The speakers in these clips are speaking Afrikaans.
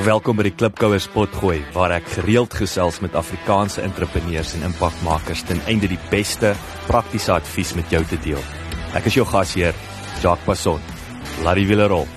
Welkom by die Klipkouers Potgooi, waar ek gereeld gesels met Afrikaanse entrepreneurs en impakmakers ten einde die beste praktiese advies met jou te deel. Ek is jou gasheer, Jacques Passon. Laat die wiele rol.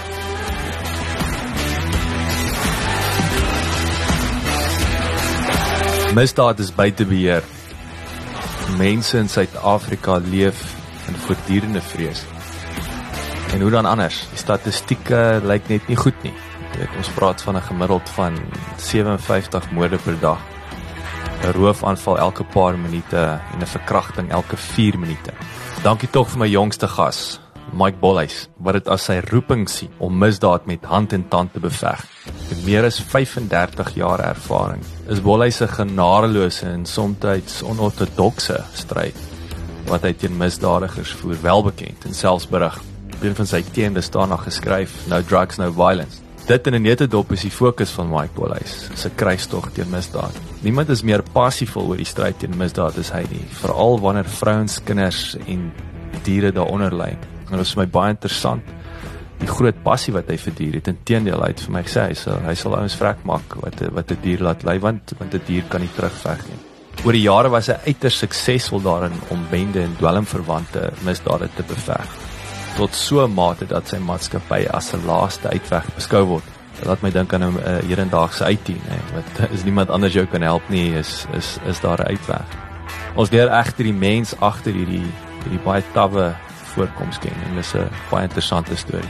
Misdaad is buite beheer. Mense in Suid-Afrika leef in voortdurende vrees. En hoe dan anders? Die statistieke lyk net nie goed nie. Ons praat van 'n gemiddeld van 57 moorde per dag, 'n roofaanval elke paar minute en 'n verkrachting elke 4 minute. Dankie tog vir my jongste gas, Mike Bolhuis, wat dit as sy roeping sien om misdaad met hand en tand te beveg. Met meer as 35 jaar ervaring is Bolhuis 'n genadeloose en soms onortodokse stryd wat hy teen misdadigers voer, welbekend en selfs berig. Een van sy teende staan nog geskryf, No Drugs, No Violence. Dit in 'n netedop is die fokus van Mike Bolhuis, sy kruistog teen misdaad. Niemand is meer passievol oor die stryd teen misdaad as hy nie, veral wanneer vrouens, kinders en diere daaronder ly. En dit is vir my baie interessant, die groot passie wat hy vir diere het. Inteendeel, hy het vir my gesê, hy sal ouens vrek maak wat 'n dier laat ly, want 'n dier kan nie terugveg nie. Oor die jare was hy uiters suksesvol daarin om bende en dwelmverwante misdade te beveg, tot so 'n mate dat sy maatskappy as 'n laaste uitweg beskou word. Dit laat my dink aan 'n hedendaagse uitdien, wat as niemand anders jou kan help nie, is daar 'n uitweg. Ons leer egter die mens agter hierdie baie tawwe voorkoms ken, en dis 'n baie interessante storie.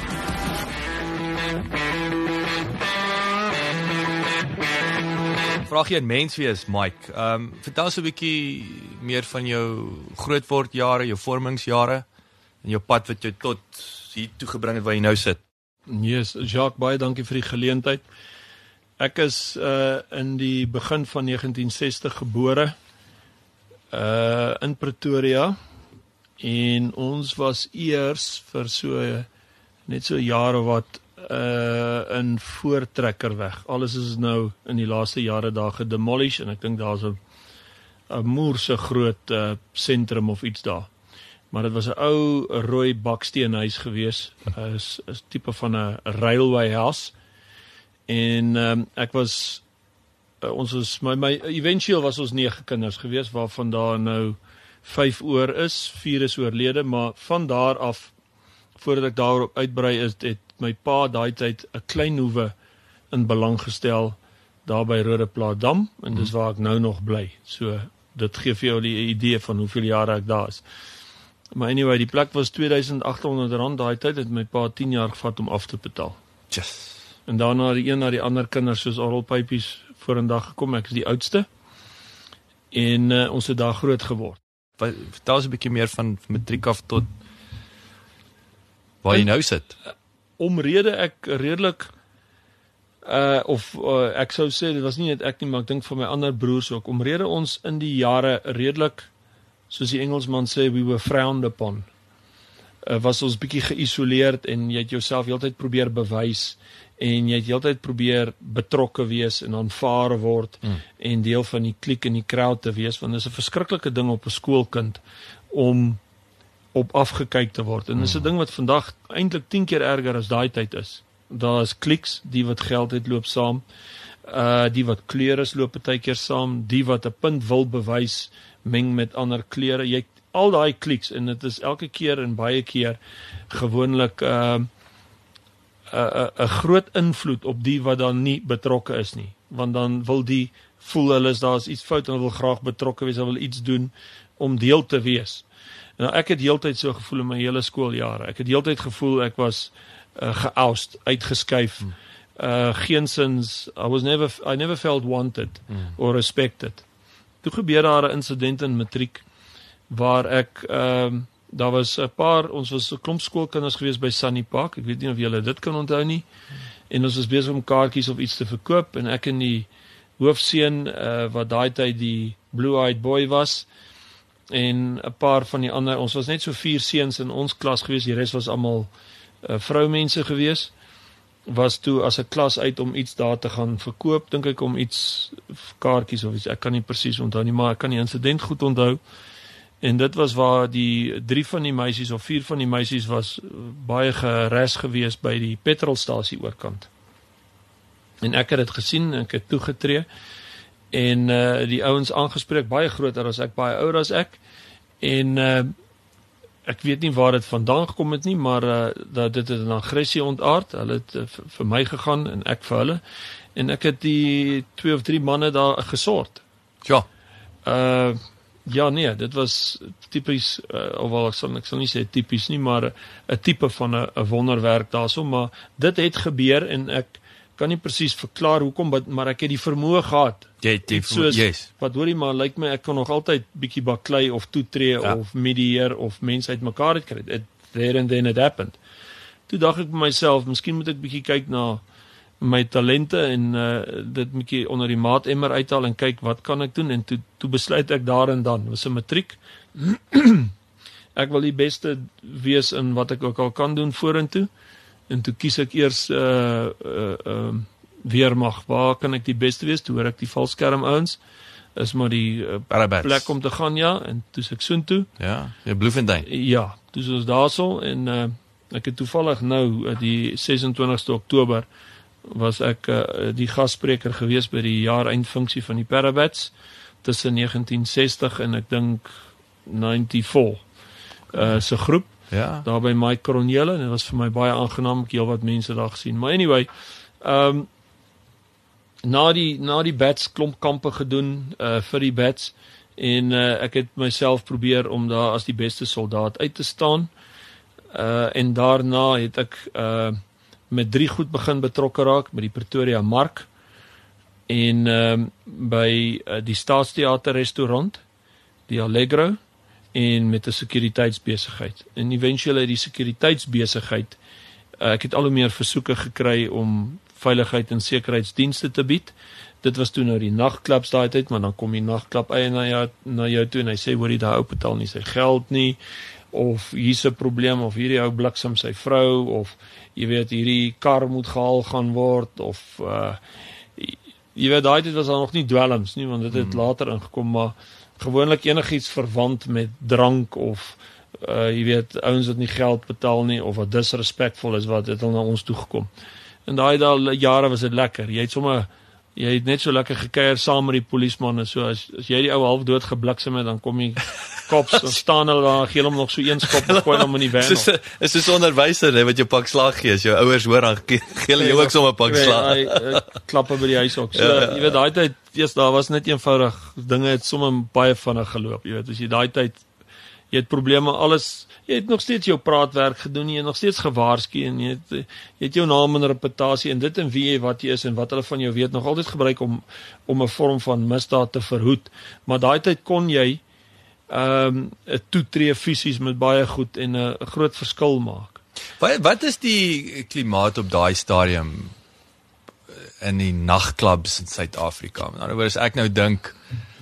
Vraag jy 'n mens wees, Mike. Vertel so 'n bietjie meer van jou grootwordjare, jou vormingsjare, en jou pad wat jou tot hier toe gebring het waar jy nou sit. Yes, Jacques, baie dankie vir die geleentheid. Ek is in die begin van 1960 gebore in Pretoria, en ons was eers vir net so jare wat in Voortrekkerweg. Alles is nou in die laaste jare daar gedemolish, en ek dink daar's 'n moerse groot sentrum of iets daar. Maar dit was 'n ou rooi baksteenhuis gewees, is tipe van 'n railway house. En ek was ons was eventueel was ons 9 kinders gewees, waarvan daar nou 5 oor is, 4 is oorlede, maar van daar af, voordat ek daarop uitbrei is, het my pa daai tyd 'n klein hoewe in belang gestel daar by Rodeplaasdam, en dis waar ek nou nog bly. So dit gee vir jou die idee van hoeveel jare ek daar is. Maar anyway, die plek was R2.800 daai tyd, het my pa 10 jaar gevat om af te betaal. Yes. En daarna die een na die ander kinders soos orrelpypies vorendag gekom. Ek is die oudste, en ons het daar groot geword. Vertel ons 'n bietjie meer van matriek af tot waar jy nou sit. Omrede ek redelik ek sou sê, dit was nie net ek nie, maar ek dink vir my ander broers ook, omrede ons in die jare redelik, soos die Engelsman sê, we were frowned upon, was ons bietjie geïsoleerd, en jy het jouself heeltyd probeer bewys, en jy het heeltyd probeer betrokke wees en aanvaar word, en deel van die kliek en die crowd te wees, want dit is 'n verskriklike ding op 'n skoolkind om op afgekyk te word. En dit is 'n ding wat vandag eintlik 10 keer erger as daai tyd is. Daar is kliks, die wat geld het loop saam, die wat kleur is loop partykeer saam, die wat 'n punt wil bewys meng met ander kleure. Jy al daai kliks, en dit is elke keer en baie keer gewoonlik 'n groot invloed op die wat dan nie betrokke is nie, want dan wil die voel daar is iets fout, en wil graag betrokke wees, wil iets doen om deel te wees. Nou, ek het heeltyd so gevoel in my hele skooljare. Ek het heeltyd gevoel ek was geoust, uitgeskuif. Geensins, I never felt wanted or respected. Toe gebeur daar 'n insident in matriek waar ek daar was 'n paar, ons was 'n klomp skoolkinders gewees by Sunny Park. Ek weet nie of julle dit kan onthou nie. En ons was besig om kaartjies of iets te verkoop, en ek en die hoofseun wat daai tyd die blue-eyed boy was, en 'n paar van die ander, ons was net so 4 seuns in ons klas gewees, die res was almal vroumense gewees, was toe as 'n klas uit om iets daar te gaan verkoop, dink ek om iets, kaartjies of iets, ek kan nie presies onthou nie, maar ek kan die insident goed onthou, en dit was waar die 3 van die meisies, of 4 van die meisies was baie geres gewees by die petrolstasie oorkant. En ek het dit gesien, ek het toegetree en die ouens aangespreek, baie groter as ek, baie ouer as ek, en ek weet nie waar dit vandaan gekom het nie, maar dat dit het in aggressie ontaard. Hulle het vir my gegaan en ek vir hulle, en ek het die 2 of 3 manne daar gesort. Ja. Ja nee, dit was tipies, alhoewel ek sal nie sê tipies nie, maar 'n tipe van 'n wonderwerk daarso, maar dit het gebeur en ek kan nie presies verklaar hoekom, maar ek het die vermoë gehad. Yes. Wat hoorie maar, lyk my ek kan nog altyd bietjie baklei of toetree of medieer of mense uitmekaar uitkry. There and then it happened. Toe dink ek by myself, miskien moet ek bietjie kyk na my talente en dit bietjie onder die maatemmer uithaal en kyk wat kan ek doen, en toe besluit ek daar en dan, was 'n matriek. Ek wil die beste wees in wat ek ook al kan doen vorentoe. En toe kies ek eers weermag. Waar kan ek die beste wees? Toe hoor ek die valskerm ouens. Is maar die plek om te gaan, ja. En toe is ek soontoe. Ja, Bloemfontein. Ja, toe is ons daarso en ek het toevallig nou die 26ste Oktober was ek die gasspreker gewees by die jaareindfunksie van die Parabats tussen 1960 en ek dink 94 se groep. Ja. Daar by Mike Cronjelle, en dit was vir my baie aangenaam, ek heel wat mense daar gesien. Maar anyway, na die Bats klomp kampe gedoen vir die Bats, en ek het myself probeer om daar as die beste soldaat uit te staan, en daarna het ek met 3 goed begin betrokke raak, met die Pretoria Mark, en by die Staatsteater restaurant, die Allegro, en met 'n sekuriteitsbesigheid. En eventueel uit die sekuriteitsbesigheid, ek het al hoe meer versoeke gekry om veiligheid en sekuriteitsdienste te bied. Dit was toe nou die nagklubs daai tyd, maar dan kom die nagklub eienaar na jou toe en hy sê, hoorie, daai ou betaal nie sy geld nie, of hier's 'n probleem, of hierdie ou bliksem sy vrou, of jy weet, hierdie kar moet gehaal gaan word, of jy weet, daai tyd was daar nog nie dwelms nie, want dit het later ingekom, maar gewoonlik enigiets verwant met drank of jy weet, ouens wat nie geld betaal nie of wat disrespekvol is, wat het al na ons toe gekom. En daai jare was dit lekker. Jy het net so lekker gekuier saam met die polismanne, so as jy die ou half dood gebliksem het, dan kom die kops, dan staan hulle daar, gee hom nog so een skop en gooi hom in die van. Is soos 'n onderwyser wat jou pak slag gee, as jou ouers hoor, dan gee hulle jou ook sommer 'n pak slag. Klappe by die huis ook. So, jy weet, daai tyd, daar was net eenvoudig, dinge het sommer baie vinnig geloop, jy weet, as jy daai tyd, jy het probleme, alles, jy het nog steeds jou praatwerk gedoen, jy het nog steeds gewaarsku, en jy het jou naam en reputasie, en dit en wie jy, wat jy is, en wat hulle van jou weet, nog altyd gebruik om 'n vorm van misdaad te verhoed, maar daai tyd kon jy 'n toetree fisies met baie goed en 'n groot verskil maak. Wat is die klimaat op daai stadium in die nagklubs in Suid-Afrika? In ander woorde, ek nou dink,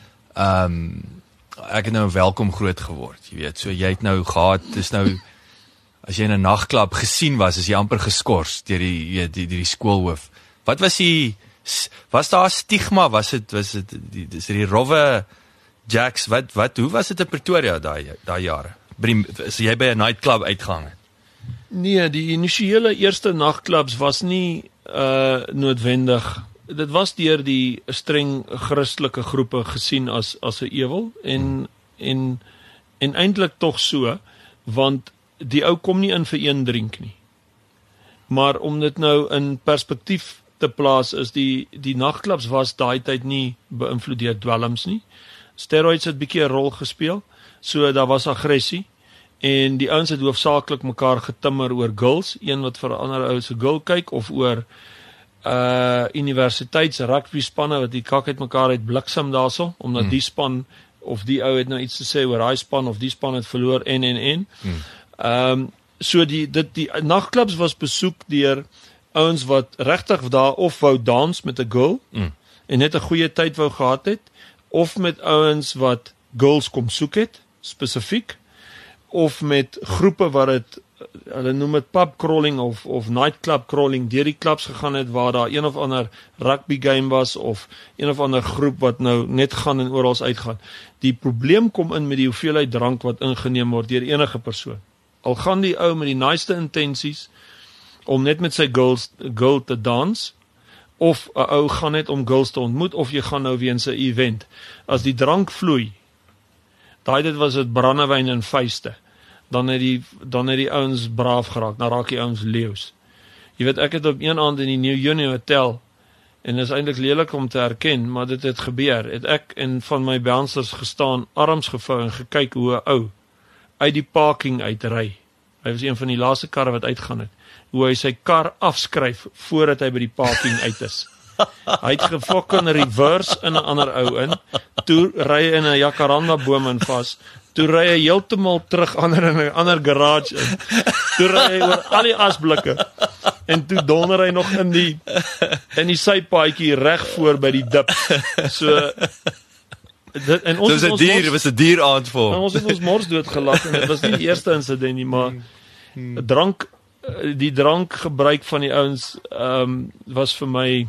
ek het nou welkom groot geword, jy weet, so jy het nou gehad, dis nou, as jy in 'n nagklub gesien was, is jy amper geskort deur die skoolhoof. Wat was daar stigma, was dit die rowwe Jacks, hoe was dit in Pretoria daai jare? Is jy by 'n nightclub uitgehang het? Nee, die initiële eerste nagklubs was nie noodwendig. Dit was deur die streng Christelike groepe gesien as 'n ewel, en eintlik tog so, want die ou kom nie in vir een drink nie. Maar om dit nou in perspektief te plaas, is die nagklubs was daai tyd nie beïnvloed deur dwelms nie. Steroids het 'n bietjie 'n rol gespeel, so daar was aggressie, en die ouens het hoofsaaklik mekaar getimmer oor girls, een wat vir 'n ander ou se girl kyk, of oor universiteits rugby spanne wat die kak uit mekaar uit bliksem daarso, omdat die span of die ou het nou iets te sê oor daai span of die span het verloor en. So die nagklubs was besoek deur ouens wat regtig daar of wou dans met 'n girl en net 'n goeie tyd wou gehad het, of met ouens wat girls kom soek het spesifiek, of met groepe wat dit, hulle noem dit pub crawling of nightclub crawling, deur die klubs gegaan het waar daar een of ander rugby game was of een of ander groep wat nou net gaan en oral uitgaan. Die probleem kom in met die hoeveelheid drank wat ingeneem word deur enige persoon. Al gaan die ou met die naaste intensies om net met sy girl te dans, of 'n ou gaan net om girls te ontmoet, of jy gaan nou weens 'n event. As die drank vloei, daai dit was dit brandewyn en vuiste, dan het die ouens braaf geraak, dan raak die ouens leeu's. Jy weet, ek het op een aand in die New Union Hotel, en dit is eintlik lelik om te erken, maar dit het gebeur, het ek en van my bouncers gestaan, arms gevou en gekyk hoe 'n ou uit die parking uitry. Hy was een van die laaste karre wat uitgaan het. Hoe hy sy kar afskryf voordat hy by die parking uit is. Hy het gefokken reverse in 'n ander ou in, toe ry hy in 'n jacaranda boom in vas, toe ry hy heeltemal terug in 'n ander garage in, toe ry hy oor al die asblikke, en toe donder hy nog in die sypaadjie reg voor by die dip. So, en ons dit was 'n dier aand vir hom. Ons het ons mors doodgelag, en dit was nie die eerste insident nie, maar die drankgebruik van die ouens was vir my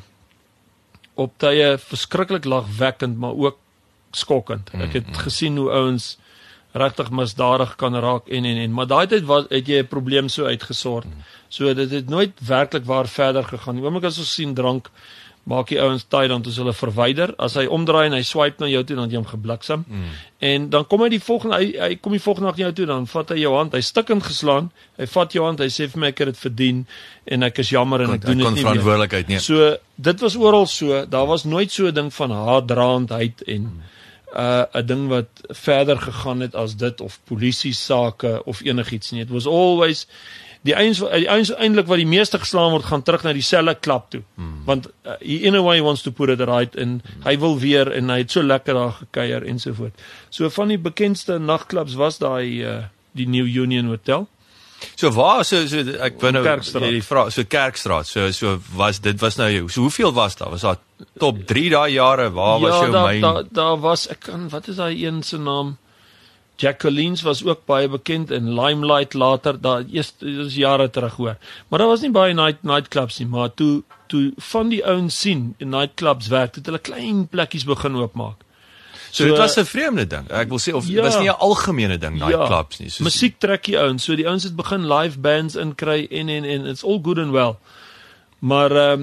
op tye verskriklik lagwekkend, maar ook skokkend. Ek het gesien hoe ouens regtig misdadig kan raak en maar daai tyd het jy 'n probleem so uitgesort. So dit het nooit werklik waar verder gegaan. Die oomblik as ons sien drank, maak die ouens taai, dan is hulle verwyder. As hy omdraai en hy swipe na jou toe, dan het jy hom gebliksem. En dan kom hy die volgende nag na jou toe, dan vat hy jou hand, hy stikkend geslaan, hy vat jou hand, hy sê vir my ek het dit verdien, en ek is jammer en ek doen dit nie verantwoordelikheid nie. So, dit was oral so, daar was nooit so 'n ding van haatdraandheid en 'n ding wat verder gegaan het as dit, of polisie sake, of enigiets nie. It was always, die ouens eintlik wat die meeste geslaan word, gaan terug na dieselfde klap toe. Want in a way he wants to put it right, en hy wil weer, en hy het so lekker daar gekuier, en so voort. So van die bekendste nagklubs was daai die New Union Hotel. So waar, ek wou nou Kerkstraat. die vraag, so Kerkstraat, so was nou jou, so hoeveel was daar? Was daar top 3 daai jare, waar was jou myn? Daar was, wat is daai een se naam? Jacqueline's was ook baie bekend, en Limelight later, dit is jare terug hoor. Maar daar was nie baie nightclubs nie, maar toe van die ouens sien, in nightclubs werk, het hulle klein plekkies begin oopmaak. So dit was 'n vreemde ding, ek wil sê, of was nie 'n algemene ding, nightclubs nie. Musiek trek die ouens, so die ouens het begin live bands inkry, en it's all good and well. Maar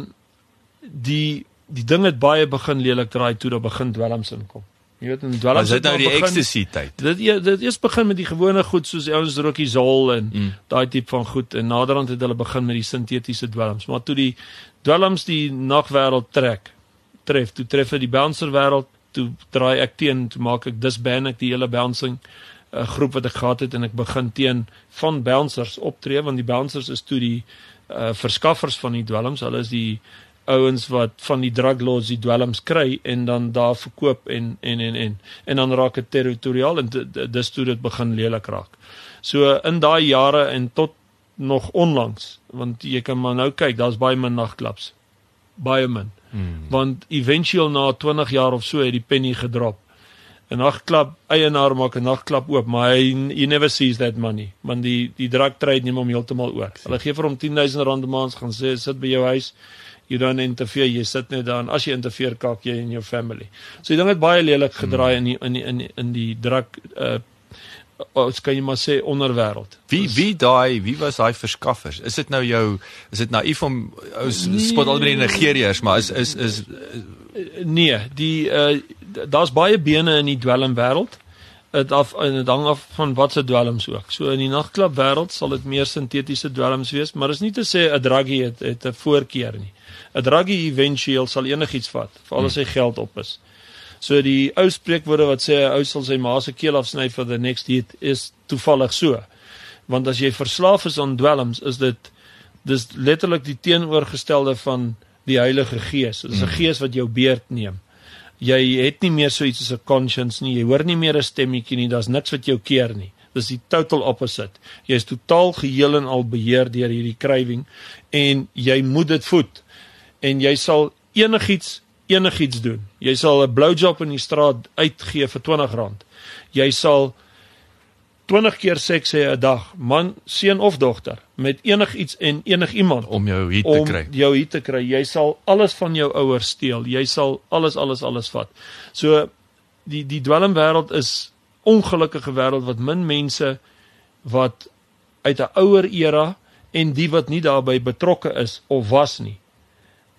die ding het baie begin lelik draai, toe daar begin dwelms inkom. Jy weet, en dwelms het nou die ecstasy tyd. Dit eers begin met die gewone goed, soos die ouens rookie Zol, en daai tipe van goed, en naderhand het hulle begin met die sintetiese dwelms, maar toe die dwelms die nagwêreld tref, toe tref hy die bouncer wêreld, toe draai ek teen, toe maak ek disband ek die hele bouncing groep wat ek gehad het, en ek begin teen van bouncers optree, want die bouncers is toe die verskaffers van die dwelms, hulle is die ouens wat van die drug lords die dwelms kry, en dan daar verkoop, en dan raak het territoriaal, en dis toe dit begin lelik raak. So in daai jare, en tot nog onlangs, want jy kan maar nou kyk, daar's baie min nagklubs, baie min. Want eventueel na 20 jaar of so het die penny gedrop. 'n nagklub eienaar maak 'n nagklub oop, maar he never sees that money, want die drug trade neem hom heeltemal oor. Hulle gee vir hom R10,000 'n maand, gaan sê sit by jou huis, you don't interfere, jy sit net daar, en as jy interfere, kak jy in jou family. So die ding het baie lelik gedraai in die drug kan jy maar sê onderwêreld. Wie was daai verskaffers? Is dit naïef om spot al by die Nigeriërs, maar is nee, daar's baie bene in die dwelmwêreld. Dit hang af van wat se dwelms ook. So in die nagklub wêreld sal dit meer sintetiese dwelms wees, maar is nie te sê 'n druggie het 'n voorkeur nie. 'n Druggie eventueel sal enigiets vat, veral as hy geld op is. So die ou spreekwoorde wat sê 'n ou sal sy ma se keel afsny vir the next hit, is toevallig so. Want as jy verslaaf is aan dwelms, dis letterlik die teenoorgestelde van die Heilige Gees. Dit is 'n gees wat jou beurt neem. Jy het nie meer so iets as 'n conscience nie, jy hoor nie meer 'n stemmetjie nie, daar's niks wat jou keer nie. Dis die total opposite. Jy is totaal geheel en al beheer deur hierdie krywing, en jy moet dit voed. En jy sal enigiets doen. Jy sal 'n blowjob in die straat uitgee vir R20. Jy sal 20 keer seks hê 'n dag, man, seun of dogter, met enigiets en enigiemand om jou hier te kry. Jy sal alles van jou ouers steel. Jy sal alles vat. So die dwelmwêreld is ongelukkige wêreld wat min mense wat uit 'n ouer era, en die wat nie daarbey betrokke is of was nie,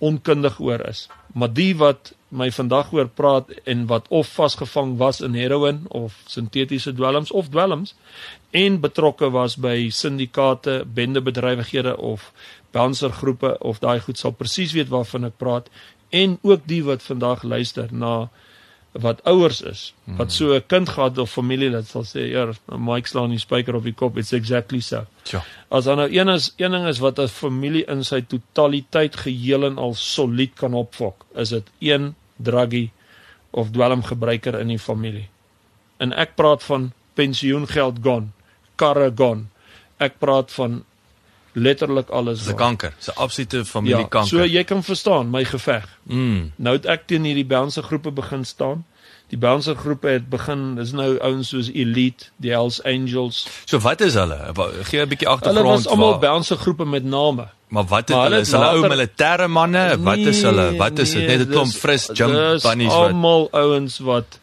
onkundig oor is. Maar die wat my vandag oor praat en wat of vasgevang was in heroin of sintetiese dwelms of dwelms en betrokke was by syndikate, bendebedrywighede of bouncergroepe of daai goed sal presies weet waarvan ek praat en ook die wat vandag luister na wat ouers is, wat so 'n kind gehad of familielid sal sê, ja, Mike slaan die spyker op die kop, it's exactly so. Tja. As daar nou een ding is wat 'n familie in sy totaliteit geheel en al solied kan opfok, is dit een druggie of dwelmgebruiker in die familie. En ek praat van pensioengeld gone, karre gone. Ek praat van letterlik alles. Dis 'n kanker, dis 'n absolute familiekanker. So jy kan verstaan my geveg. Nou het ek teen hierdie bouncergroepe begin staan. Die bouncergroepe het begin, dis nou ouens soos Elite, die Hells Angels. So wat is hulle? Gee 'n bietjie agtergrond. Hulle was almal bouncergroepe met name. Maar wat het hulle? Is hulle ou militêre manne? Wat is hulle? Wat is dit? Net 'n klomp fris jump bunnies wat almal ouens wat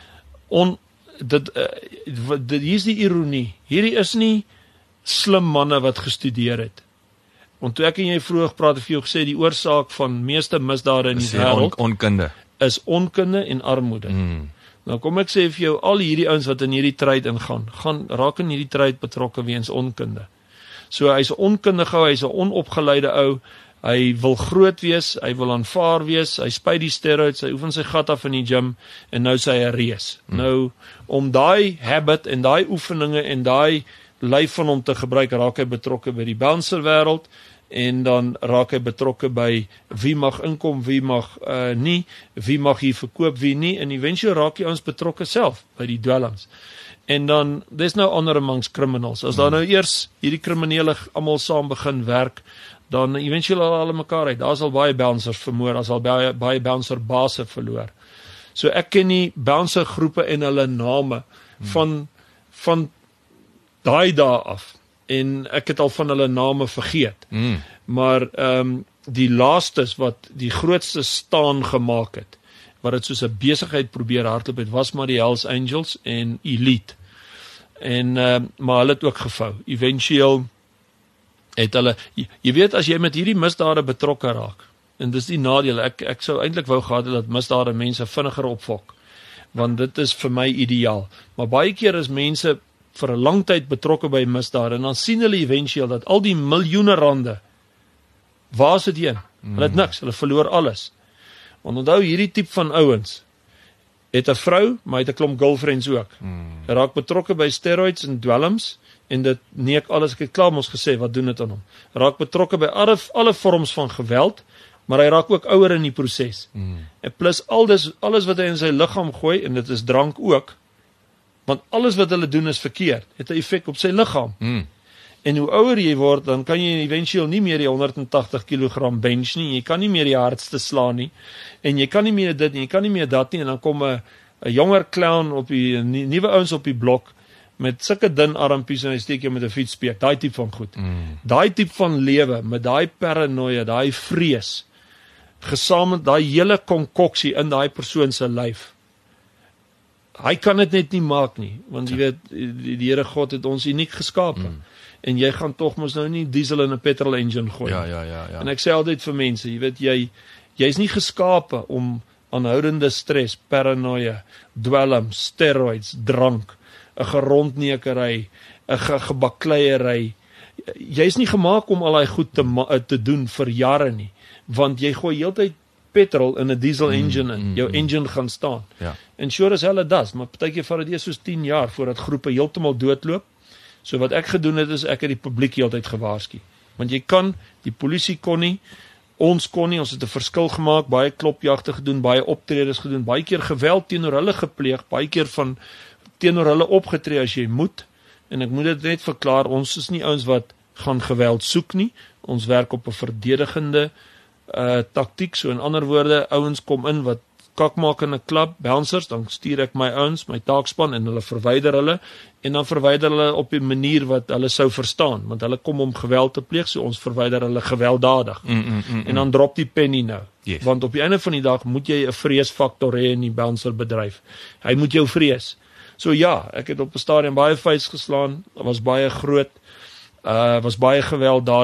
hier is die ironie. Hierdie is nie slim manne wat gestudeer het. Want toe ek en jy vroeër gepraat het, vir jou gesê die oorsaak van meeste misdade in die wêreld onkunde. Is onkunde en armoede. Nou kom ek sê vir jou, al hierdie ouens wat in hierdie tryd ingaan, raak in hierdie tryd betrokke weens onkunde. So hy's 'n onkundige ou, hy's 'n onopgeleide ou, hy wil groot wees, hy wil aanvaar wees, hy spuit die steroids, hy oefen sy gat af in die gym en nou sê hy 'n reus. Nou om daai habit en daai oefeninge en daai lyf van hom te gebruik, raak hy betrokke by die bouncer wêreld en dan raak hy betrokke by wie mag inkom, wie mag nie, wie mag hier verkoop, wie nie, en eventueel raak jy ons betrokke self by die dwelms. En dan, there's no honor amongst criminals. As daar nou eers hierdie kriminele almal saam begin werk, dan eventueel al hulle mekaar uit. Daar sal baie bouncers vermoor, daar sal baie bouncer base verloor. So ek ken die bouncer groepe en hulle name van daai dae af. En ek het al van hulle name vergeet. Maar die laastes wat die grootste staan gemaak het, wat dit soos 'n besigheid probeer hardloop het, was maar die Hells Angels en Elite. En maar hulle het ook gevou. Eventueel het hulle, jy weet as jy met hierdie misdade betrokke raak, en dis die nadeel, ek sou eintlik wou gehad het dat misdade mense vinniger opfok, want dit is vir my ideaal. Maar baie keer is mense vir 'n lang tyd betrokke by misdade en dan sien hulle eventueel dat al die miljoene rande, waar is dit heen? Hulle het niks, hulle verloor alles. Want onthou hierdie tipe van ouens het 'n vrou, maar het 'n klomp girlfriends ook. Hy raak betrokke by steroids en dwelms en dit neek alles, ek het klaar mos gesê, wat doen dit aan hom? Raak betrokke by alle vorms van geweld, maar hy raak ook ouer in die proses. En plus alles wat hy in sy liggaam gooi, en dit is drank ook, want alles wat hulle doen is verkeerd, het 'n effek op sy liggaam. En hoe ouer jy word, dan kan jy eventueel nie meer die 180 kg bench nie, jy kan nie meer die hardste slaan nie, en jy kan nie meer dit nie, jy kan nie meer dat nie, en dan kom 'n jonger clown op die nuwe ouens op die blok met sulke dun armpies en hy steek jou met 'n fietspeek, daai tipe van goed. Daai tipe van lewe met daai paranoia, daai vrees, gesamentlik daai hele konkoksie in daai persoon se lyf. Hy kan dit net nie maak nie, want jy weet die Here God het ons uniek geskape. En jy gaan tog mos nou nie diesel in 'n petrol engine gooi. Ja. En ek sê altyd vir mense, jy weet jy's nie geskape om aanhoudende stres, paranoia, dwelm, steroids, drank, 'n gerondnekery, 'n gebakleiery. Jy's nie gemaak om al daai goed te doen vir jare nie, want jy gooi heeltyd petrol in 'n diesel engine in. Jou engine gaan staan. Ja. En sure as hell das, maar partykeer vat dit eers soos 10 jaar voordat groepe heeltemal doodloop. So wat ek gedoen het is ek het die publiek heeltyd gewaarsku. Want jy kan, die polisie kon nie, ons kon nie, ons het 'n verskil gemaak, baie klopjagte gedoen, baie optredes gedoen, baie keer geweld teenoor hulle gepleeg, baie keer van teenoor hulle opgetree as jy moet. En ek moet dit net verklaar, ons is nie ouens wat gaan geweld soek nie. Ons werk op 'n verdedigende taktiek, so in ander woorde, ouens kom in wat kak maak in 'n klub, bouncers, dan stuur ek my ouens, my taakspan en hulle verwyder hulle en dan verwyder hulle op 'n manier wat hulle sou verstaan, want hulle kom om geweld te pleeg, so ons verwyder hulle gewelddadig. En dan drop die penny nou. Yes. Want op die einde van die dag moet jy 'n vreesfaktor hê in die bouncer bedryf. Hy moet jou vrees. So ja, ek het op 'n stadium baie vuis geslaan, was baie groot, was baie gewelddadig,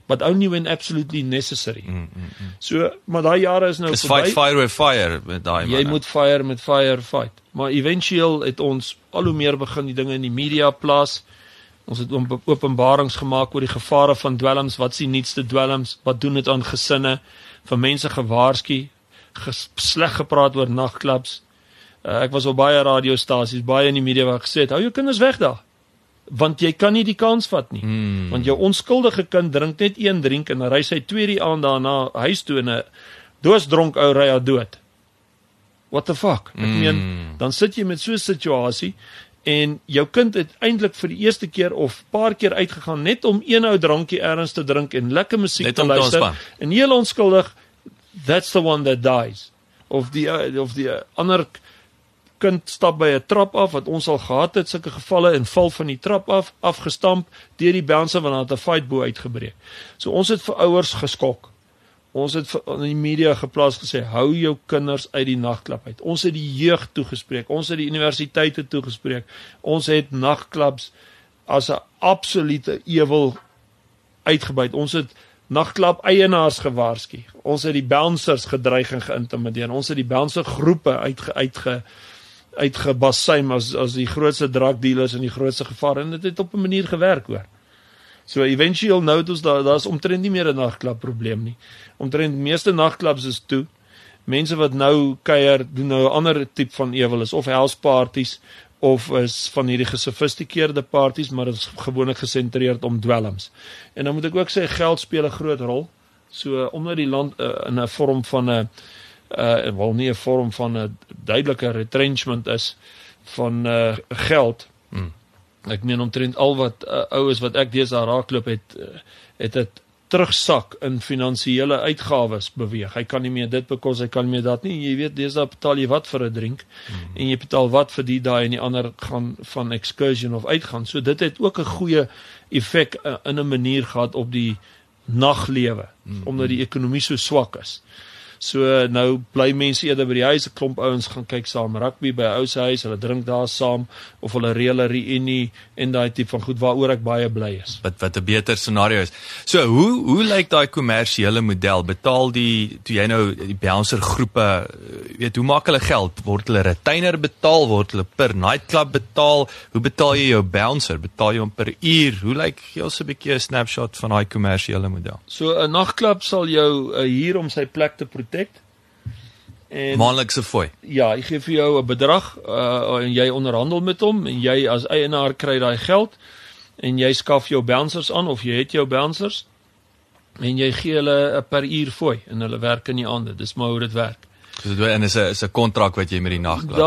but only when absolutely necessary. So, maar daai jare is nou Is fight fire with fire met daai Jy moet fire met fire fight. Maar eventueel het ons al hoe meer begin die dinge in die media plaas. Ons het openbarings gemaak oor die gevare van dwelms, wat is die nuutste dwelms, wat doen dit aan gesinne, vir mense gewaarsku, sleg gepraat oor nagklubs. Ek was op baie radiostasies, baie in die media waar gesê het, hou jou kinders weg daar. Want jy kan nie die kans vat nie. Want jou onskuldige kind drink net 1 drink en dan ry sy 2 die aand daarna huis toe en 'n doosdronk ou ry haar dood. What the fuck? Ek meen, dan sit jy met so 'n situasie en jou kind het eintlik vir die eerste keer of paar keer uitgegaan net om een ou drankie ergens te drink en lekker musiek te luister. En heel onskuldig, that's the one that dies. Of die ander kind stap by 'n trap af, wat ons al gehad het, sulke gevalle, en val van die trap af, afgestamp, deur die bouncer, want hy het 'n fight bo uitgebreek. So ons het vir ouers geskok. Ons het in die media geplaas gesê, hou jou kinders uit die nagklub uit. Ons het die jeug toegespreek, ons het die universiteite toegespreek, ons het nagklubs as 'n absolute ewel uitgebuit. Ons het nagklub eienaars gewaarsku. Ons het die bouncers gedreig en geïntimideer. Ons het die bouncer groepe uitgebasuim as die grootste drug dealers en die grootste gevaar, en dit het op 'n manier gewerk hoor. So eventueel nou het ons daar's omtrent nie meer 'n nagklub probleem nie. Omtrent die meeste nagklubs is toe. Mense wat nou kuier, doen nou 'n ander tipe van ewel, is of house parties of is van hierdie gesofistikeerde parties, maar dit is gewoonlik gesentreerd om dwelms. En dan moet ek ook sê, geld speel 'n groot rol. So omdat die land in 'n vorm van 'n wel nie 'n vorm van 'n duidelike retrenchment is van geld. Ek meen omtrent al wat oues wat ek deesdae raakloop het dit terugsak in finansiële uitgawes beweeg. Hy kan nie meer dit bekos, hy kan nie meer dat nie. Jy weet, deesdae betaal jy wat vir 'n drink en jy betaal wat vir die daai en die ander gaan van excursion of uitgaan. So dit het ook 'n goeie effek in 'n manier gehad op die naglewe, omdat die ekonomie so swak is. So nou bly mense eerder by die huis, 'n klomp ouens gaan kyk saam rugby by 'n ou se huis, hulle drink daar saam of hulle reël 'n reunie en daai tipe van goed waaroor ek baie bly is. Wat 'n beter scenario is. So hoe lyk daai kommersiële model? Betaal toe jy nou die bouncer groepe, weet, hoe maak hulle geld? Word hulle retainer betaal? Word hulle per nightclub betaal? Hoe betaal jy jou bouncer? Betaal jy hom per uur? Hoe lyk gee ons 'n bietjie 'n snapshot van daai kommersiële model? So 'n nagklub sal jou huur om sy plek te protect. Maandelikse fooi. Ja, hy gee vir jou 'n bedrag en jy onderhandel met hom en jy as eienaar kry daai geld en jy skaf jou bouncers aan of jy het jou bouncers en jy gee hulle 'n per uur fooi en hulle werk in die aande. Dis maar hoe dit werk. So dit is 'n kontrak wat jy met die nagklub.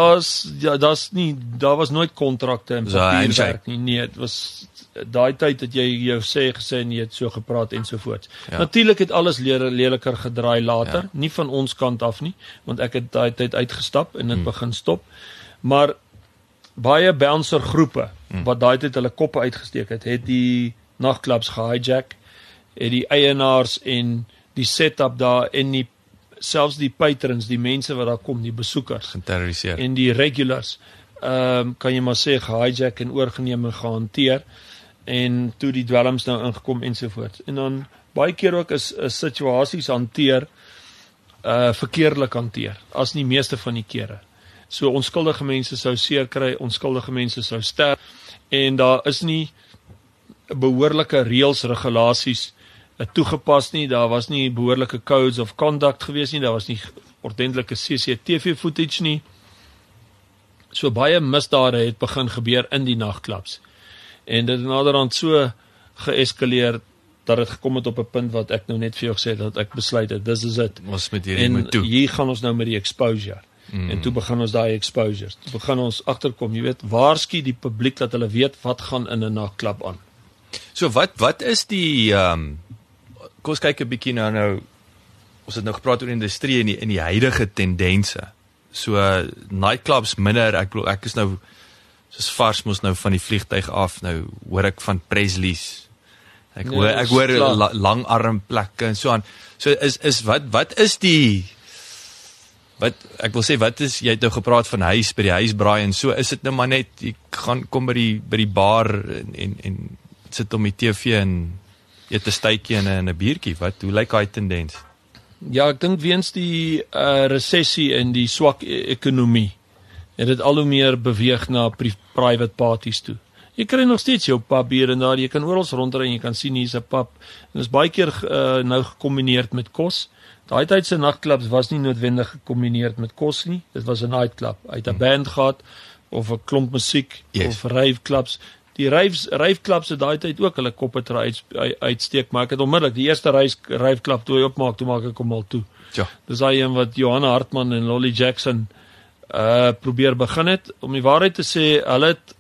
Daar was nooit kontrakte en papierwerk nie. Nee, dit was daai tyd dat jy jou gesê en jy het so gepraat en so voort. Ja. Natuurlik het alles leliker gedraai later, nie van ons kant af nie, want ek het daai tyd uitgestap en dit begin stop. Maar baie bouncer groepe wat daai tyd hulle koppe uitgesteek het die nagklubs gehijack, het die eienaars en die setup daar en selfs die patrons, die mense wat daar kom, die besoekers, geterroriseer en die regulars, kan jy maar sê gehijack en oorgeneem en gehanteer. En toe die dwelms nou ingekom ensovoorts. En dan baie keer ook is situasies hanteer, verkeerdelik hanteer, as nie meeste van die kere. So onskuldige mense sou seer kry, onskuldige mense sou sterf, en daar is nie behoorlike reëls, regulasies toegepas nie, daar was nie behoorlike codes of conduct gewees nie, daar was nie ordentlike CCTV footage nie. So baie misdade het begin gebeur in die nagklubs. En dit het naderhand so geeskaleer dat dit gekom het op 'n punt wat ek nou net vir jou gesê het, dat ek besluit het, this is it. Ons met hierdie moet toe. En hier gaan ons nou met die exposure. En toe begin ons daai exposures. Toe begin ons agterkom, jy weet, waarsku die publiek dat hulle weet wat gaan in 'n nagklub aan. So wat is die kom ons kyk 'n bietjie nou ons het nou gepraat oor industrie en die huidige tendense. So nightclubs minder, ek bedoel ek is nou soos vars mos nou van die vliegtuig af, nou hoor ek van Presley's. Ek hoor langarm plekke en so aan. So is wat is die ek wil sê wat is jy het nou gepraat van huis by die huisbraai en so, is dit nou maar net jy gaan kom by die bar en sit om die TV en eet 'n stytjie en 'n biertjie. Hoe lyk daai tendens? Ja, ek dink weens die resessie en die swak ekonomie het dit al hoe meer beweeg na private parties toe. Jy kry nog steeds jou pub hier en daar, jy kan oral rondry en jy kan sien hier's 'n pub. En dit is baie keer nou gekombineer met kos. Daai tyd se nagklubs was nie noodwendig gekombineer met kos nie. Dit was 'n nightclub. Uit 'n band gehad of 'n klomp musiek of raveclubs. Die raveclubs het daai tyd ook hulle koppe uitsteek, maar ek het onmiddellik die eerste raveclub toe opmaak, toe maak ek hom al toe. Ja. Dis daai een wat Johanna Hartman en Lolly Jackson probeer begin het. Om die waarheid te sê, hulle het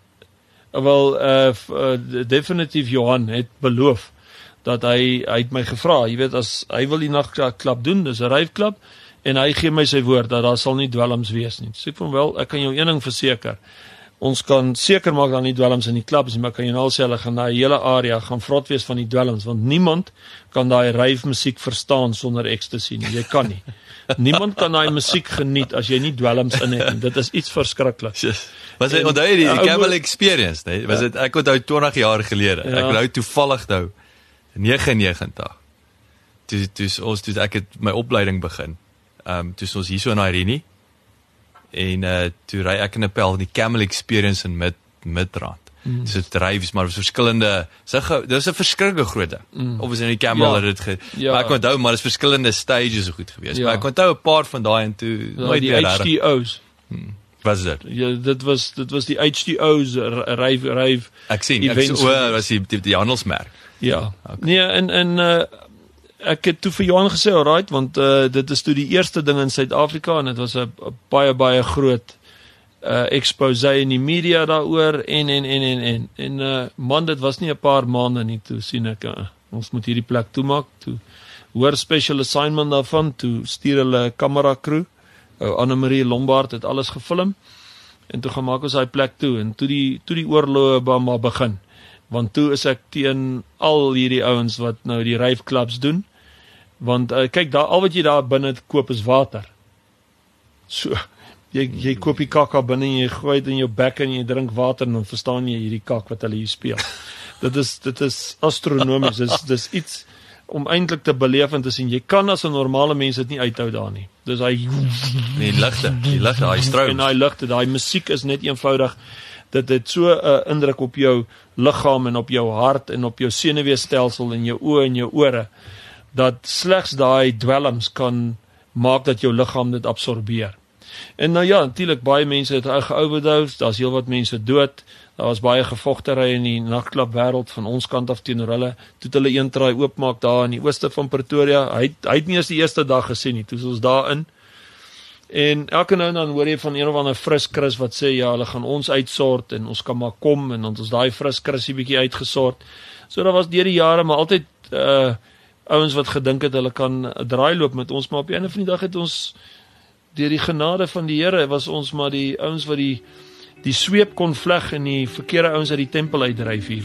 definitief Johan het beloof dat hy het my gevra, jy weet, as hy wil die nagklub doen, dis 'n raveclub, en hy gee my sy woord dat daar sal nie dwelms wees nie. Sê van wel, ek kan jou een ding verseker. Ons kan seker maak dat nie dwelms in die klubs nie, maar kan jy nou sê hulle gaan daai hele area gaan vrot wees van die dwelms, want niemand kan daai rave musiek verstaan sonder ecstasy nie. Jy kan nie. Niemand kan daai musiek geniet as jy nie dwelms in het nie. Dit is iets verskriklik. Was dit onthou jy die Camel Experience, nee? Was dit ek onthou 20 jaar gelede. Ek onthou toevallig nou 99. Toe ek het my opleiding begin. Toe ons hier so in Irene en toe ry ek in 'n pel die Camel Experience in Midrand. Dis dit dryfs maar verskillende dis 'n verskriklike groot ding. Of is in die Camel het dit maar ek onthou maar is verskillende stages so goed geweest. Maar ek onthou 'n paar van daai en toe nooit die HTO's. Was dit? Ja, dit was die HTO's rave ek sien events. Was die handelsmerk. Ja. Okay. Nee, en ek het toe vir Johan gesê, alright, want dit is toe die eerste ding in Suid-Afrika en dit was 'n baie groot expose in die media daaroor en man, dit was nie 'n paar maande nie, toe sien ek ons moet hierdie plek toemaak, toe hoor special assignment daarvan, toe stuur hulle kamera crew, Anne-Marie Lombard het alles gefilm en toe gaan maak ons daai plek toe en toe die oorloë maar begin. Want toe is ek teen al hierdie ouens wat nou die raveclubs doen. Want kyk, al wat jy daar binne koop is water. So, jy koop die kakka binne en jy gooi dit in jou bek en jy drink water en dan verstaan jy hierdie kak wat hulle hier speel. Dit is astronomies, dis iets om eintlik te beleef en te sien. Jy kan as 'n normale mens dit nie uithou daar nie. Dis hy die ligte, daai stroom. En daai ligte, daai musiek is net eenvoudig. Dit het so 'n indruk op jou liggaam en op jou hart en op jou senuweestelsel en jou oë en jou ore, dat slegs daai dwelms kan maak dat jou liggaam dit absorbeer. En nou ja, natuurlik baie mense het geoverdose, daar's heelwat mense dood. Daar was baie gevogtery in die nagklub wêreld van ons kant af teenoor hulle. Toe hulle een draai oopmaak daar in die ooste van Pretoria. Hy het nie eens die eerste dag gesien nie. Toe ons daarin. En elke nou en dan hoor jy van een of ander fris Chris wat sê ja, hulle gaan ons uitsort en ons kan maar kom en dan ons daai fris Chrisie bietjie uitgesort. So daar was deur die jare maar altyd ouens wat gedink het hulle kan 'n draai loop met ons, maar op 'n einde van die dag het ons deur die genade van die Here was ons maar die ouens wat die sweep kon vleg en die verkeerde ouens uit die tempel uitdryf hier.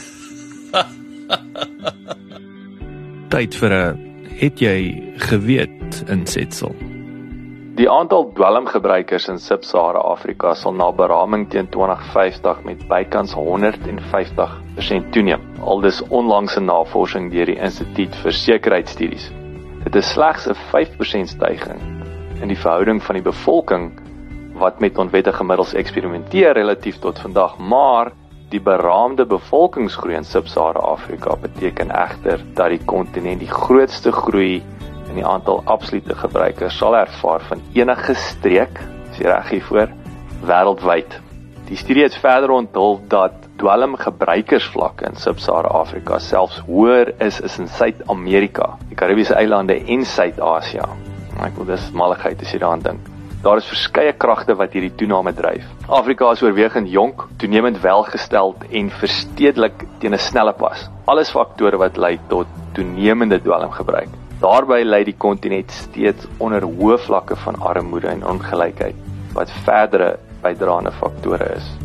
Tyd vir 'n het jy geweet insetsel. Die aantal dwelmgebruikers in Sub-Sahara Afrika sal na beraming teen 2050 met bykans 150% toeneem. Aldus onlangs 'n navorsing deur die Instituut vir Sekuriteitsstudies. Dit is slegs 'n 5% styging in die verhouding van die bevolking wat met onwettige middels eksperimenteer relatief tot vandag, maar die beraamde bevolkingsgroei in Sub-Sahara Afrika beteken egter dat die kontinent die grootste groei in die aantal absolute gebruikers sal ervaar van enige streek, is jy reg hiervoor, wêreldwyd. Die studie het verder onthul dat dwelmgebruikersvlakke in Sub-Sahara Afrika selfs hoër is in Suid-Amerika, die Karibiese eilande en Suid-Asië. Ek wil dis malligheid as jy daaraan dink. Daar is verskeie kragte wat hierdie toename dryf. Afrika is oorwegend jonk, toenemend welgesteld en verstedelik teen 'n snelle pas. Alles faktore wat lei tot toenemende dwelmgebruik. Daarbey lei die kontinent steeds onder hoë vlakke van armoede en ongelykheid, wat verdere bydraende faktore is.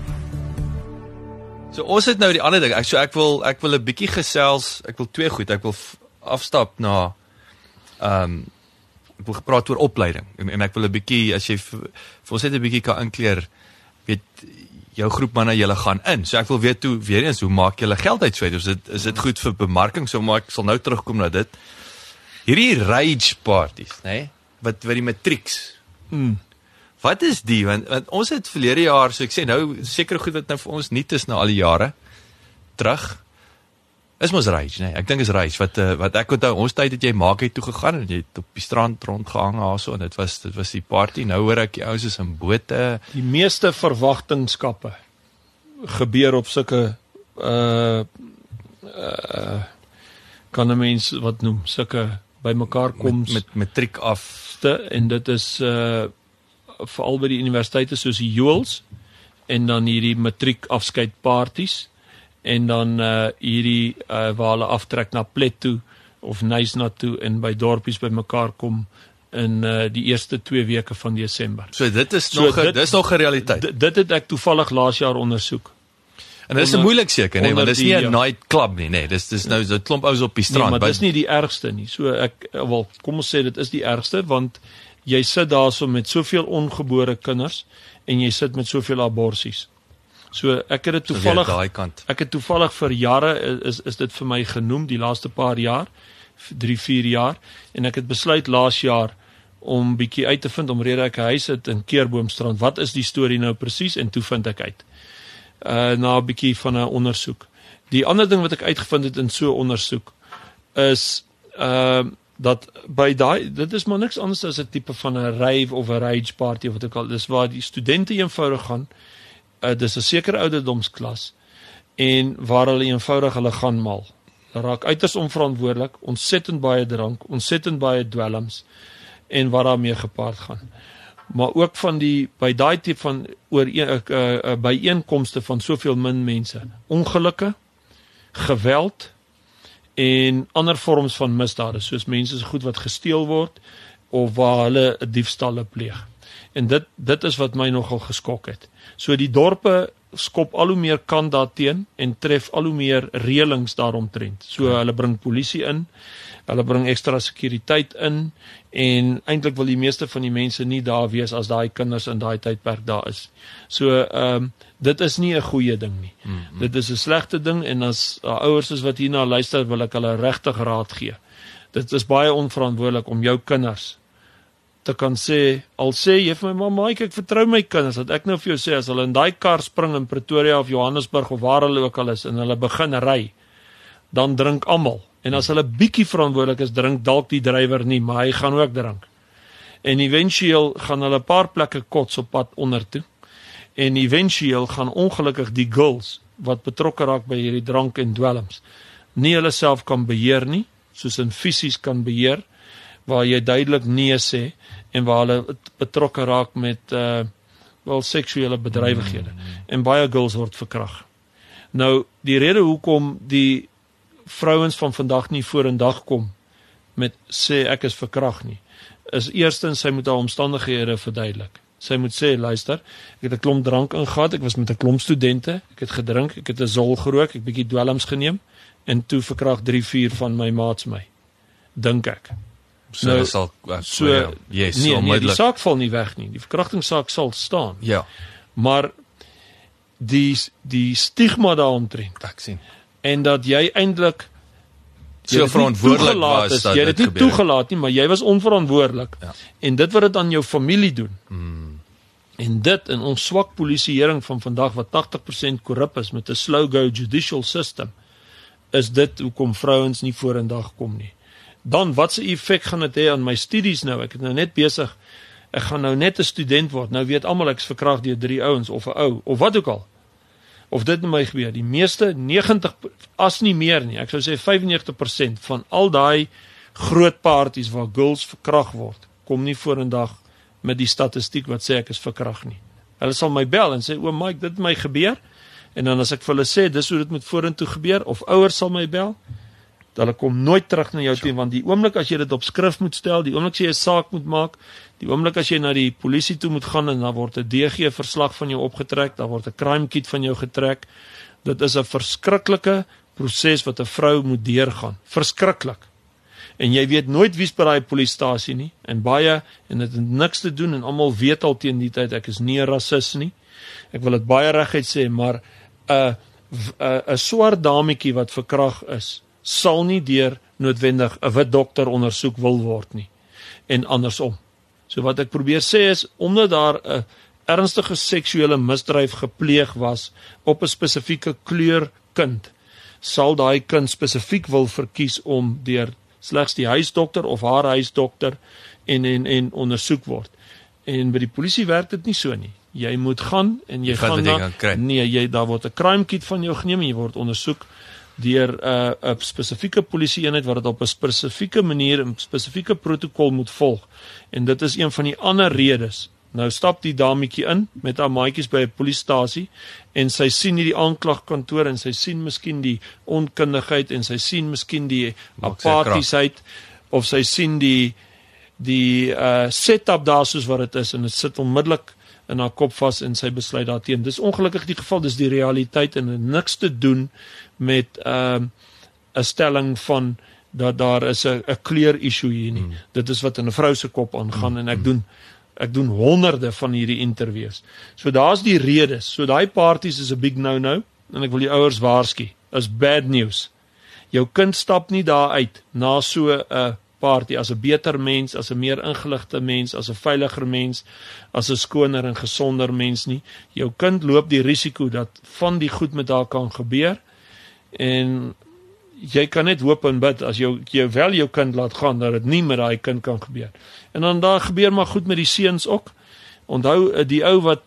So ons het nou die ander ding. Ek wil 'n bietjie gesels, ek wil twee goed. Ek wil afstap na ek wil gepraat oor opleiding en ek wil 'n bietjie as jy vir ons net 'n bietjie kan inkleer, weet jou groep manne, julle gaan in. So ek wil weet toe weer eens, hoe maak julle geld uit so uit? Is dit goed vir bemarking? So maar ek sal nou terugkom na dit. Hierdie rage parties, né? Wat die matrieks. Wat is die? Want ons het verlede jaar, so ek sê nou, seker goed wat nou vir ons nuut is na al die jare terug. Is mos rage, nee. Ek dink is rage. Wat ek onthou, ons tyd het jy maak het toe gegaan en jy het op die strand rondgehang daarso en dit was die party. Nou hoor ek die ouens is in bote. Die meeste verwagtingskappe gebeur op sulke kan 'n mens wat noem, sulke bymekaar koms met matriek af en dit is veral by die universiteite soos die Juels en dan hierdie matriek afskeidparties en dan hierdie waar hulle aftrek na Plet toe of Nysna toe en by dorpies bymekaar kom in die eerste 2 weke van Desember. So dit is nog 'n realiteit. Dit het ek toevallig laas jaar ondersoek. En dit is moeilik seker, nee, want dit is nie 'n night club nie, nee, dis nou so 'n klomp ouens op die strand. Nee, maar dis nie die ergste nie. So kom ons sê dit is die ergste want jy sit daarso met soveel ongebore kinders en jy sit met soveel aborsies. So ek het dit toevallig vir jare is dit vir my genoem die laaste paar jaar, 3-4 jaar en ek het besluit laas jaar om bietjie uit te vind omrede ek 'n huis het in Keurboomstrand. Wat is die storie nou presies en toe vind ek uit. Na 'n bietjie van 'n ondersoek. Die ander ding wat ek uitgevind het in so 'n ondersoek is dat by dit is maar niks anders as 'n tipe van 'n rave of 'n rage party of wat ook al. Dis waar die studente eenvoudig gaan. Dis 'n sekere ouderdomsklas en waar hulle eenvoudig hulle gaan mal. Hulle raak uiters onverantwoordelik, ontsettend baie drank, ontsettend baie dwelms en wat daarmee gepaard gaan. Maar ook van by daai tipe van byeenkomste van soveel min mense, ongelukke, geweld en ander vorms van misdade, soos mense se goed wat gesteel word of waar hulle diefstalle pleeg. En dit is wat my nogal geskok het. So die dorpe skop al hoe meer kant daarteen en tref al hoe meer reëlings daaromtrent. So hulle bring polisie in, hulle bring ekstra sekuriteit in en eintlik wil die meeste van die mense nie daar wees as daai kinders in daai tydperk daar is. So dit is nie 'n goeie ding nie. Dit is 'n slegte ding en as ouers is wat hierna luister, wil ek hulle regtig raad gee. Dit is baie onverantwoordelik om jou kinders te kan sê, al sê jy vir my mamma, ek vertrou my kinders, dat ek nou vir jou sê, as hulle in daai kar spring in Pretoria of Johannesburg of waar hulle ook al is, en hulle begin ry, dan drink almal. En as hulle bietjie verantwoordelik is, drink dalk die drywer nie, maar hy gaan ook drink. En eventueel gaan hulle 'n paar plekke kots op pad onder toe. En eventueel gaan ongelukkig die girls, wat betrokke raak by hierdie drank en dwelms, nie hulle self kan beheer nie, soos in fisies kan beheer, waar jy duidelik nee sê, en waar hulle betrokke raak met seksuele bedrywighede. En baie girls word verkrag. Nou, die rede hoekom die vrouens van vandag nie vorendag kom met sê ek is verkrag nie, is eerstens sy moet haar omstandighede verduidelik. Sy moet sê, luister, ek het 'n klomp drank ingehaat, ek was met 'n klomp studente, ek het gedrink, ek het 'n zol gerook, ek het bietjie dwelms geneem, en toe verkrag 3-4 van my maats my. Dink ek. So, die saak val nie weg nie. Die verkrachtingssaak sal staan. Ja. Maar die stigma daaromtrent. Ek sien. En dat jy eintlik so verantwoordelik was dat jy het nie toegelaat nie, maar jy was onverantwoordelik. Ja. En dit wat dit aan jou familie doen. En dit in ons swak polisieering van vandag wat 80% korrup is met 'n slow go judicial system, is dit hoekom vrouens nie vorendag kom nie. Dan, wat se effek gaan dit hê aan my studies nou? Ek het nou net besig, ek gaan nou net 'n student word. Nou weet almal ek is verkrag deur 3 ouens of 'n ou of wat ook al. Of dit met my gebeur. Die meeste 90 as nie meer nie. Ek sou sê 95% van al daai groot parties waar girls verkrag word, kom nie vorendag met die statistiek wat sê ek is verkrag nie. Hulle sal my bel en sê, "O Mike, dit het my gebeur." En dan as ek vir hulle sê dis hoe dit met vorentoe gebeur, of ouers sal my bel, hulle kom nooit terug na jou toe, want die oomblik as jy dit op skrif moet stel, die oomblik as jy 'n saak moet maak, die oomblik as jy na die polisie toe moet gaan en dan word 'n DG verslag van jou opgetrek, dan word 'n crime kit van jou getrek. Dit is 'n verskriklike proses wat 'n vrou moet deurgaan. Verskriklik. En jy weet nooit wie's by daai polisiestasie nie, en dit het niks te doen en almal weet al teen die tyd ek is nie 'n rasis nie. Ek wil dit baie reguit sê, maar 'n swart dametjie wat verkragt is, sal nie deur noodwendig 'n wit dokter ondersoek wil word nie. En andersom. So wat ek probeer sê is, omdat daar 'n ernstige seksuele misdryf gepleeg was op 'n spesifieke kleur kind, sal daai kind spesifiek wil verkies om deur slegs die huisdokter of haar huisdokter en ondersoek word. En by die polisie werk dit nie so nie. Jy moet gaan en jy gaan daar word 'n crime kit van jou geneem en jy word ondersoek deur 'n spesifieke polisieeenheid wat dit op 'n spesifieke manier, 'n spesifieke protokol moet volg. En dit is een van die ander redes. Nou stap die dametjie in met haar maatjies by 'n polisiestasie en sy sien nie die aanklagkantoor en sy sien miskien die onkundigheid en sy sien miskien die apatiesheid of sy sien die setup daar soos wat dit is en dit sit onmiddellik in haar kop vas en sy besluit daarteen. Dis ongelukkig die geval, dis die realiteit en het niks te doen met 'n stelling van dat daar is 'n kleur issue hier nie. Dit is wat in 'n vrou se kop aangaan en ek doen honderde van hierdie interviews. So daar's die redes. So daai parties is 'n big no-no en ek wil die ouers waarsku. Is bad news. Jou kind stap nie daar uit na so 'n party as 'n beter mens, as 'n meer ingeligte mens, as 'n veiliger mens, as 'n skoner en gesonder mens nie. Jou kind loop die risiko dat van die goed met haar kan gebeur en jy kan net hoop en bid as jy wel jou kind laat gaan dat dit nie met daai kind kan gebeur. En dan daar gebeur maar goed met die seuns ook. Onthou die ou wat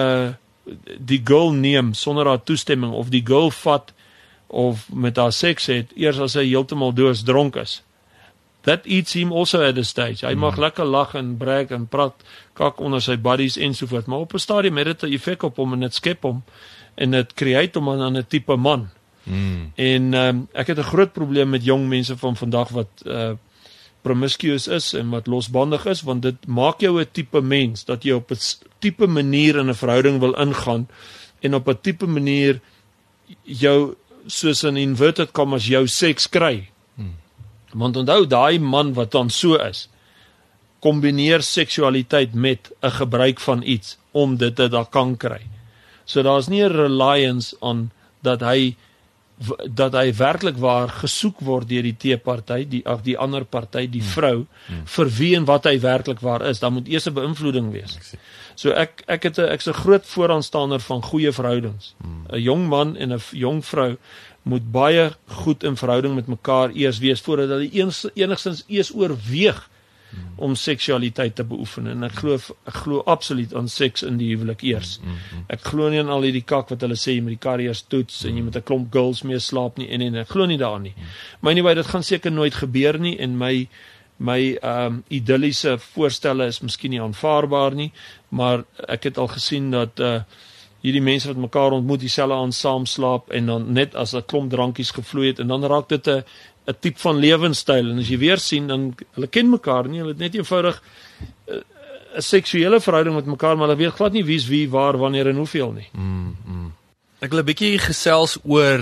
die girl neem sonder haar toestemming of die girl vat of met haar seks het eers as hy heeltemal doodsdronk is. That eats him also at a stage. Hy mag lekker lag en brag en praat kak onder sy buddies ensovoort, maar op 'n stadium het dit 'n effek op hom en dit skep hom en dit create hom aan 'n tipe man. En ek het 'n groot probleem met jong mense van vandag wat promiscuous is en wat losbandig is, want dit maak jou 'n tipe mens dat jy op 'n tipe manier in 'n verhouding wil ingaan en op 'n tipe manier jou soos in inverted commas jou seks kry. Want onthou daai man wat dan so is, kombineer seksualiteit met 'n gebruik van iets om dit te kan kry. So daar's nie 'n reliance on dat hy werklik waar gesoek word deur die teeparty, die ander party, die vrou, vir wie en wat hy werklik waar is. Daar moet eers 'n beïnvloeding wees. So ek's 'n groot vooraanstander van goeie verhoudings. 'n Jong man en 'n jong vrou moet baie goed in verhouding met mekaar eers wees voordat hulle enigstens eers oorweeg om seksualiteit te beoefen. En ek glo absoluut aan seks in die huwelik eers. Ek glo nie aan al hierdie kak wat hulle sê jy moet die kar eers toets en jy moet 'n klomp girls mee slaap nie en ek glo nie daaraan nie. Maar anyway, dit gaan seker nooit gebeur nie en my idilliese voorstelle is miskien nie aanvaarbaar nie, maar ek het al gesien dat hierdie mense wat mekaar ontmoet dieselfde aan saam slaap en dan net as 'n klomp drankies gevloei het en dan raak dit 'n tipe van lewenstyl en as jy weer sien dan hulle ken mekaar nie, hulle het net eenvoudig 'n seksuele verhouding met mekaar, maar hulle weet glad nie wie's wie, waar, wanneer en hoeveel nie. Ek wil 'n bietjie gesels oor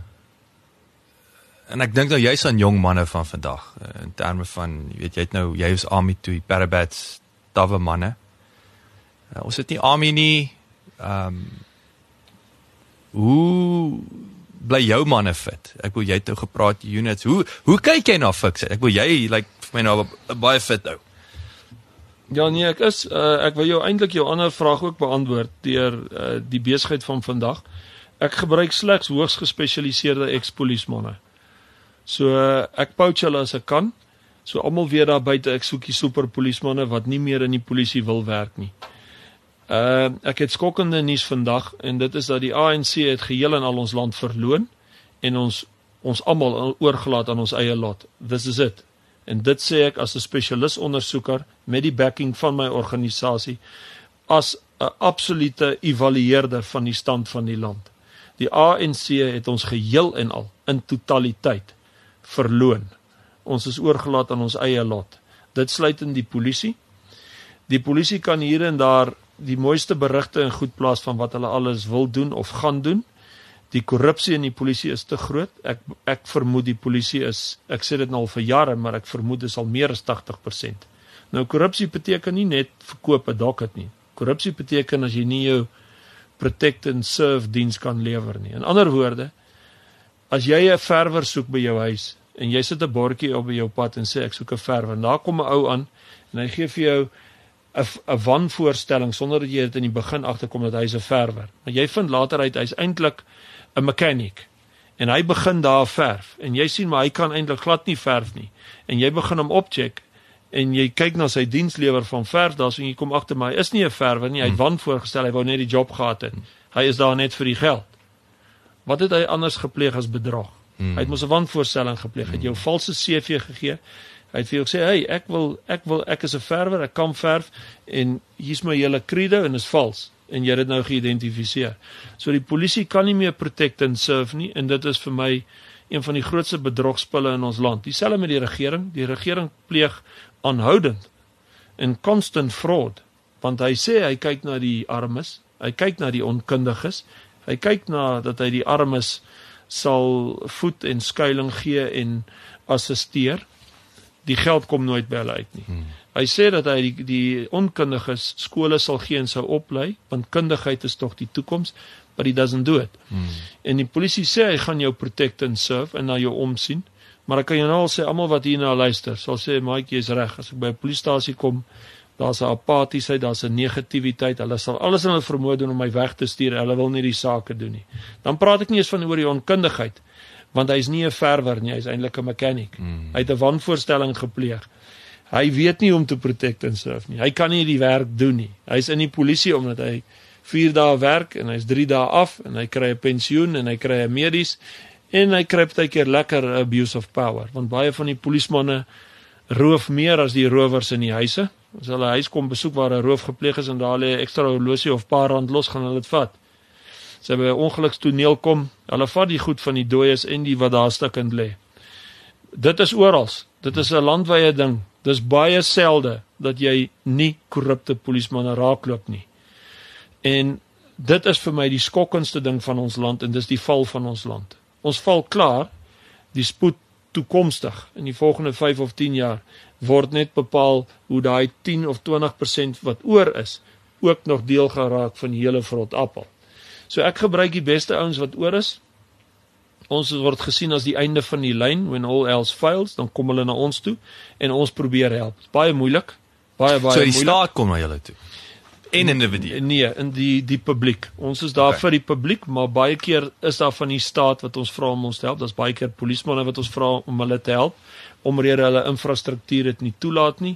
en ek dink nou jy's aan jong manne van vandag in terme van jy is army toe, parabats, tawwe manne. Ons het nie army nie. Hoe bly jou manne fit? Ek wil jy het nou gepraat units. Hoe kyk jy na fiksheid? Ek wil jy vir my nou baie fit nou. Ja nee, ek wil jou eintlik jou ander vraag ook beantwoord deur die besigheid van vandag. Ek gebruik slegs hoogs gespesialiseerde ex-polismanne. So ek poach hulle as ek kan. So almal weet daar buite ek soek die superpolismanne wat nie meer in die polisie wil werk nie. Ek het skokkende nuus vandag en dit is dat die ANC het geheel en al ons land verloon en ons almal oorgelaat aan ons eie lot. This is it. En dit sê ek as 'n spesialis ondersoeker met die backing van my organisasie as 'n absolute evalueerder van die stand van die land. Die ANC het ons geheel en al in totaliteit verloon. Ons is oorgelaat aan ons eie lot. Dit sluit in die polisie. Die polisie kan hier en daar die mooiste berigte en goed plaas van wat hulle alles wil doen of gaan doen. Die korrupsie in die polisie is te groot. Ek vermoed die polisie is, ek sê dit nou al vir jare, maar ek vermoed dit is al meer as 80%. Nou korrupsie beteken nie net verkoop 'n docket nie. Korrupsie beteken as jy nie jou protect and serve diens kan lewer nie. In ander woorde, as jy 'n verwer soek by jou huis en jy sit 'n bordjie op by jou pad en sê ek soek 'n verwer, en daar kom 'n ou aan en hy gee vir jou 'n wanvoorstelling sonder dat jy dit in die begin agterkom dat hy's 'n verwer. Maar jy vind later uit hy's eintlik 'n mechanic. En hy begin daar verf en jy sien maar hy kan eintlik glad nie verf nie. En jy begin hom opcheck en jy kyk na sy dienslewer van verf, daar so en jy kom agter maar hy is nie 'n verwer nie, hy het wanvoorgestel, hy wou net die job gehad het. Hy is daar net vir die geld. Wat het hy anders gepleeg as bedrog? Hy het mos 'n wanvoorstelling gepleeg, hy het jou 'n valse CV gegee. Hy het vir jou gesê, hey, ek is 'n verwer, ek kan verf en hier's my hele credo en is vals. En jy het dit nou geïdentifiseer. So die polisie kan nie meer protect and serve nie, en dit is vir my een van die grootste bedrogspille in ons land. Dieselfde met die regering pleeg aanhoudend en constant fraud, want hy sê hy kyk na die armes, hy kyk na die onkundiges, hy kyk na dat hy die armes sal voed en skuiling gee en assisteer. Die geld kom nooit by hulle uit nie. Hy sê dat hy die onkundiges skole sal gee en sou oplei, want kundigheid is tog die toekoms, but he doesn't do it. En die polisie sê hy gaan jou protect and serve en na jou omsien, maar ek kan jou nou al sê, almal wat hierna luister, sal sê, Mike, jy is reg, as ek by 'n polisiestasie kom, daar's 'n apatiesheid, daar's 'n negativiteit, hulle sal alles in hulle vermoë doen om my weg te stuur, hulle wil nie die sake doen nie. Dan praat ek nie eens van oor die onkundigheid, want hy is nie 'n verwer nie, hy is eintlik 'n mechanic. Hy het 'n wanvoorstelling gepleeg. Hy weet nie om te protect and serve nie. Hy kan nie die werk doen nie. Hy is in die polisie omdat hy 4 dae werk en hy's 3 dae af en hy kry 'n pensioen en hy kry 'n medies en hy kry partykeer lekker abuse of power, want baie van die polismanne roof meer as die rowers in die huise. As hulle huis kom besoek waar 'n roof gepleeg is en daar lê 'n ekstra horlosie of paar rand los, gaan hulle dit vat. As hy by 'n ongelukstoneel kom, hulle vat die goed van die dooies en die wat daar stukkend lê. Dit is oral. Dit is 'n landwyse ding. Dis baie selde dat jy nie korrupte polismanne raakloop nie. En dit is vir my die skokkendste ding van ons land en dis die val van ons land. Ons val klaar, die spoed toekomstig in die volgende 5 of 10 jaar word net bepaal hoe daai 10 of 20% wat oor is, ook nog deel geraak van die hele vrot appel. So ek gebruik die beste ouens wat oor is. Ons word gesien as die einde van die lyn, when all else fails, dan kom hulle na ons toe, en ons probeer help. Baie moeilik, baie So die moeilik. staat kom na julle toe. En individue. Nee, in die publiek. Ons is daar vir die publiek, maar baie keer is daar van die staat wat ons vra om ons te help. Daar's baie keer polismanne wat ons vra om hulle te help, omrede hulle infrastruktuur dit nie toelaat nie.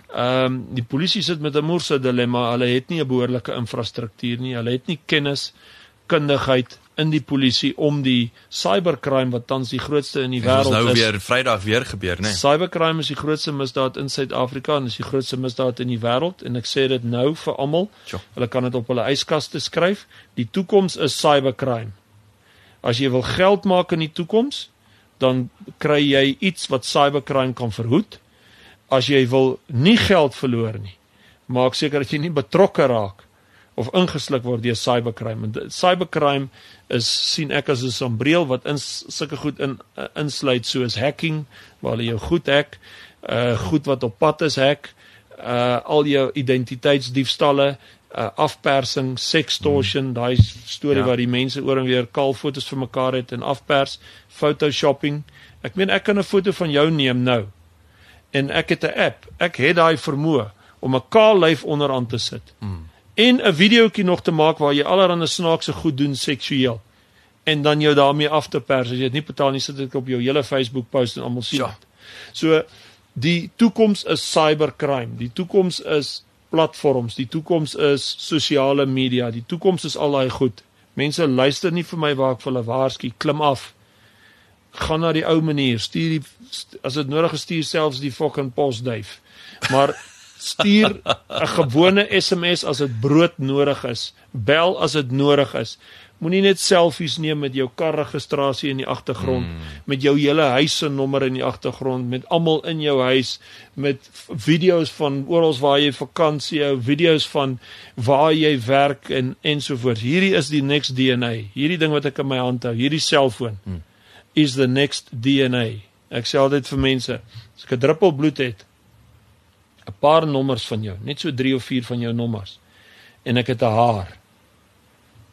Die polisie sit met 'n moerse dilemma, hulle het nie 'n behoorlike infrastruktuur nie, hulle het nie kennis, kundigheid in die polisie om die cybercrime wat tans die grootste in die wêreld is. Dit is nou weer Vrydag weer gebeur, né? Cybercrime is die grootste misdaad in Suid-Afrika en is die grootste misdaad in die wêreld en ek sê dit nou vir almal. Hulle kan dit op hulle yskaste skryf. Die toekoms is cybercrime. As jy wil geld maak in die toekoms, dan kry jy iets wat cybercrime kan verhoed. As jy wil nie geld verloor nie, maak seker dat jy nie betrokke raak of ingesluk word deur cybercrime. En cybercrime sien ek as 'n sambreel wat sulke goed insluit soos hacking, waar hulle jou goed hack, goed wat op pad is hack, al jou identiteitsdiefstalle, afpersing, sextortion, daai storie waar die mense oor en weer kaal foto's vir mekaar het en afpers, photoshopping. Ek meen ek kan 'n foto van jou neem nou. En ek het 'n app. Ek het daai vermoë om 'n kaal lyf onderaan te sit. En 'n videoetjie nog te maak waar jy allerlei snaakse goed doen seksueel. En dan jou daarmee af te pers. As jy dit nie betaal nie, sit dit op jou hele Facebook post en almal sien dit. So die toekoms is cybercrime. Die toekoms is platforms. Die toekoms is sosiale media. Die toekoms is al daai goed. Mense luister nie vir my waar ek vir hulle waarsku, klim af. Gaan na die ou manier, stuur as dit nodig is, stuur selfs die fucking posduif. Maar stuur 'n gewone SMS as dit brood nodig is. Bel as dit nodig is. Moenie net selfies neem met jou karregistrasie in die agtergrond, met jou hele huis se nommer in die agtergrond, met almal in jou huis, met video's van oral waar jy vakansie hou, video's van waar jy werk ensovoorts. Hierdie is die next DNA. Hierdie ding wat ek in my hand hou, hierdie selfoon. Is the next DNA. Ek sê altyd vir mense, as ek 'n druppel bloed het, 'n paar nommers van jou, net so 3 of 4 van jou nommers, en ek het 'n haar,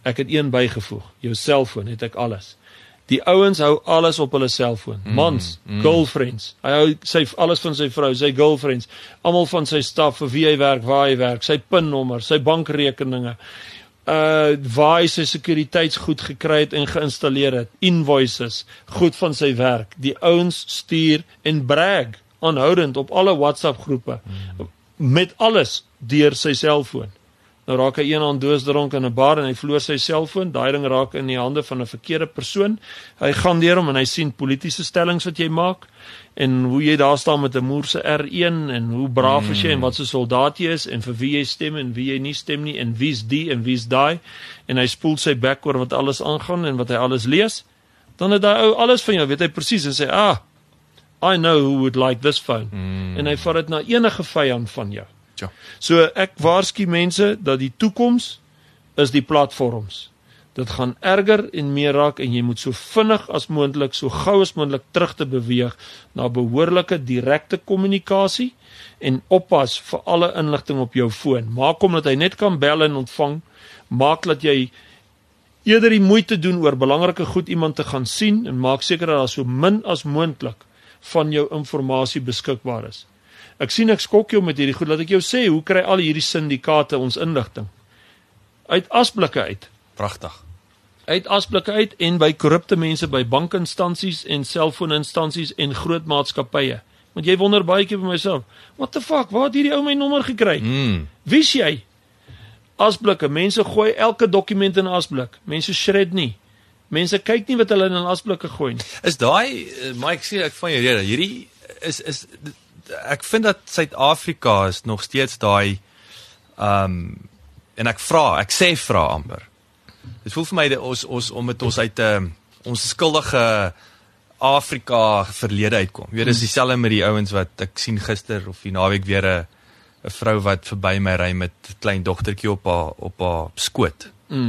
Ek het een bygevoeg, jou selfoon het ek alles. Die ouens hou alles op hulle selfoon. Mans, girlfriends. Hy hou alles van sy vrou, sy girlfriends, almal van sy staf, vir wie hy werk, waar hy werk, sy pinnommer, sy bankrekeninge, waar hy sy sekuriteitsgoed gekry het en geïnstalleer het, invoices, goed van sy werk. Die ouens stuur en brag aanhoudend op alle WhatsApp groepe, met alles deur sy selfoon. Nou raak hy een aan doosdronk in 'n bar en hy verloor sy selfoon, daai ding raak in die hande van 'n verkeerde persoon. Hy gaan deur hom en hy sien politieke stellings wat jy maak en hoe jy daar staan met 'n moerse R1 en hoe braaf is jy en wat so soldaat jy is en vir wie jy stem en wie jy nie stem nie en wie's die en wie's daai en hy spoel sy bek oor wat alles aangaan en wat hy alles lees. Dan het hy ou alles van jou, weet hy presies en sê, I know who would like this phone. En hy vat dit na enige vyand van jou. Ja. So ek waarsku mense dat die toekoms is die platforms. Dit gaan erger en meer raak en jy moet so vinnig as moontlik, so gou as moontlik terug te beweeg na behoorlike direkte kommunikasie en oppas vir alle inligting op jou foon. Maak hom dat hy net kan bel en ontvang. Maak dat jy eerder die moeite doen oor belangrike goed iemand te gaan sien en maak seker dat daar so min as moontlik van jou inligting beskikbaar is. Ek sien ek skok jou met hierdie goed, laat ek jou sê, hoe kry al hierdie syndikaate ons inligting? Uit asblikke uit. Pragtig. Uit asblikke uit en by korrupte mense by bankinstansies en selfooninstansies en groot maatskappye. Want jy wonder baie keer by myself, what the fuck, waar het hierdie ou my nommer gekry? Wie's jy? Asblikke, mense gooi elke dokument in 'n asblik. Mense shred nie. Mense kyk nie wat hulle in 'n asblikke gooi nie. Is daai, Mike, sê ek van jou rede, hierdie is ek vind dat Suid-Afrika is nog steeds daai en ek sê amper. Dit voel vir my dat ons uit ons skuldige Afrika verlede uitkom. Jy weet, dis dieselfde met die ouens wat ek sien gister of die naweek weer 'n vrou wat verby my ry met 'n klein dogtertjie op haar skoot.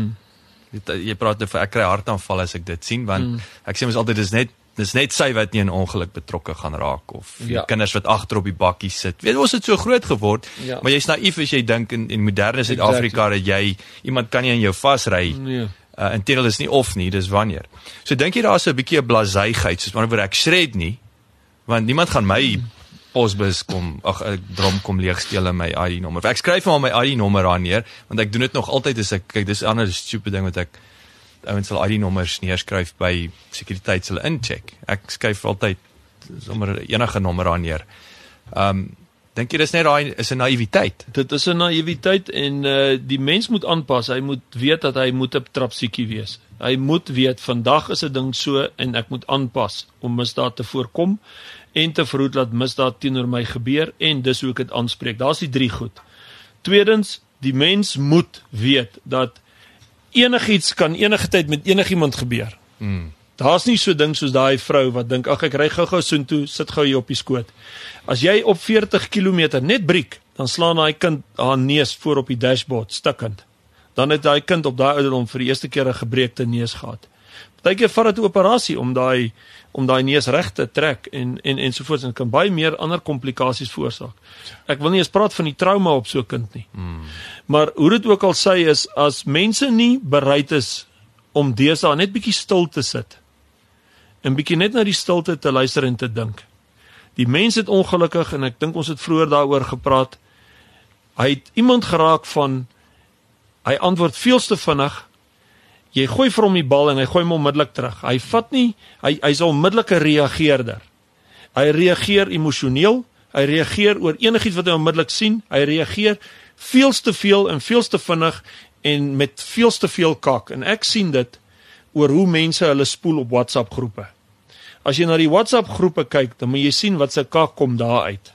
Jy praat oor ek kry hartaanval as ek dit sien want ek sê mos altyd dis net sy wat nie in ongeluk betrokke gaan raak of die kinders wat agter op die bakkie sit. Weet ons het so groot geword, maar jy's naïef as jy dink in moderne Suid-Afrika dat jy iemand kan nie in jou vasry. Inteendeel is nie of nie, dis wanneer. So dink jy daar's 'n bietjie 'n blazyigheid, soos maar ek shred nie, want niemand gaan my posbus drom kom leegsteel in my ID-nommer. Ek skryf maar my ID-nommer aan neer, want ek doen dit nog altyd as ek kyk, dis 'n ander stupid ding wat ek ouens sal ID-nommers neerskryf by sekuriteit hulle incheck. Ek skryf altyd sommer enige nommer aan neer. Dink jy dis net daai is 'n naïwiteit? Dit is 'n naïwiteit en die mens moet aanpas. Hy moet weet dat hy moet 'n trapsiekie wees. Hy moet weet vandag is 'n ding so en ek moet aanpas om misdaad te voorkom en te verhoed dat misdaad teenoor my gebeur en dis hoe ek dit aanspreek. Daar's die 3 goed. Tweedens, die mens moet weet dat enigiets kan enige tyd met enigiemand gebeur. Daar's nie so ding soos daai vrou wat dink, ag ek ry gou-gou soontoe, sit gou hier op die skoot. As jy op 40 km net breek, dan slaan daai kind haar neus voor op die dashboard stikkend. Dan het daai kind op daai ouderdom vir die eerste keer 'n gebreekte neus gehad. Partykeer vat dit 'n operasie om daai neus reg te trek en sovoorts en kan baie meer ander komplikasies veroorsaak. Ek wil nie eens praat van die trauma op so 'n kind nie. Maar hoe dit ook al sê is, as mense nie bereid is om deesdae net bietjie stil te sit en bietjie net na die stilte te luister en te dink. Die mens het ongelukkig, en ek dink ons het vroeër daaroor gepraat, hy het iemand geraak van, hy antwoord veels te vinnig, jy gooi vir hom die bal en hy gooi hom onmiddellik terug. Hy vat nie, hy's 'n onmiddellike reageerder. Hy reageer emosioneel, hy reageer oor enigiets wat hy onmiddellik sien, hy reageer veels te veel en veels te vinnig en met veels te veel kak. En ek sien dit oor hoe mense hulle spoel op WhatsApp groepe. As jy na die WhatsApp groepe kyk, dan moet jy sien wat se kak kom daar uit.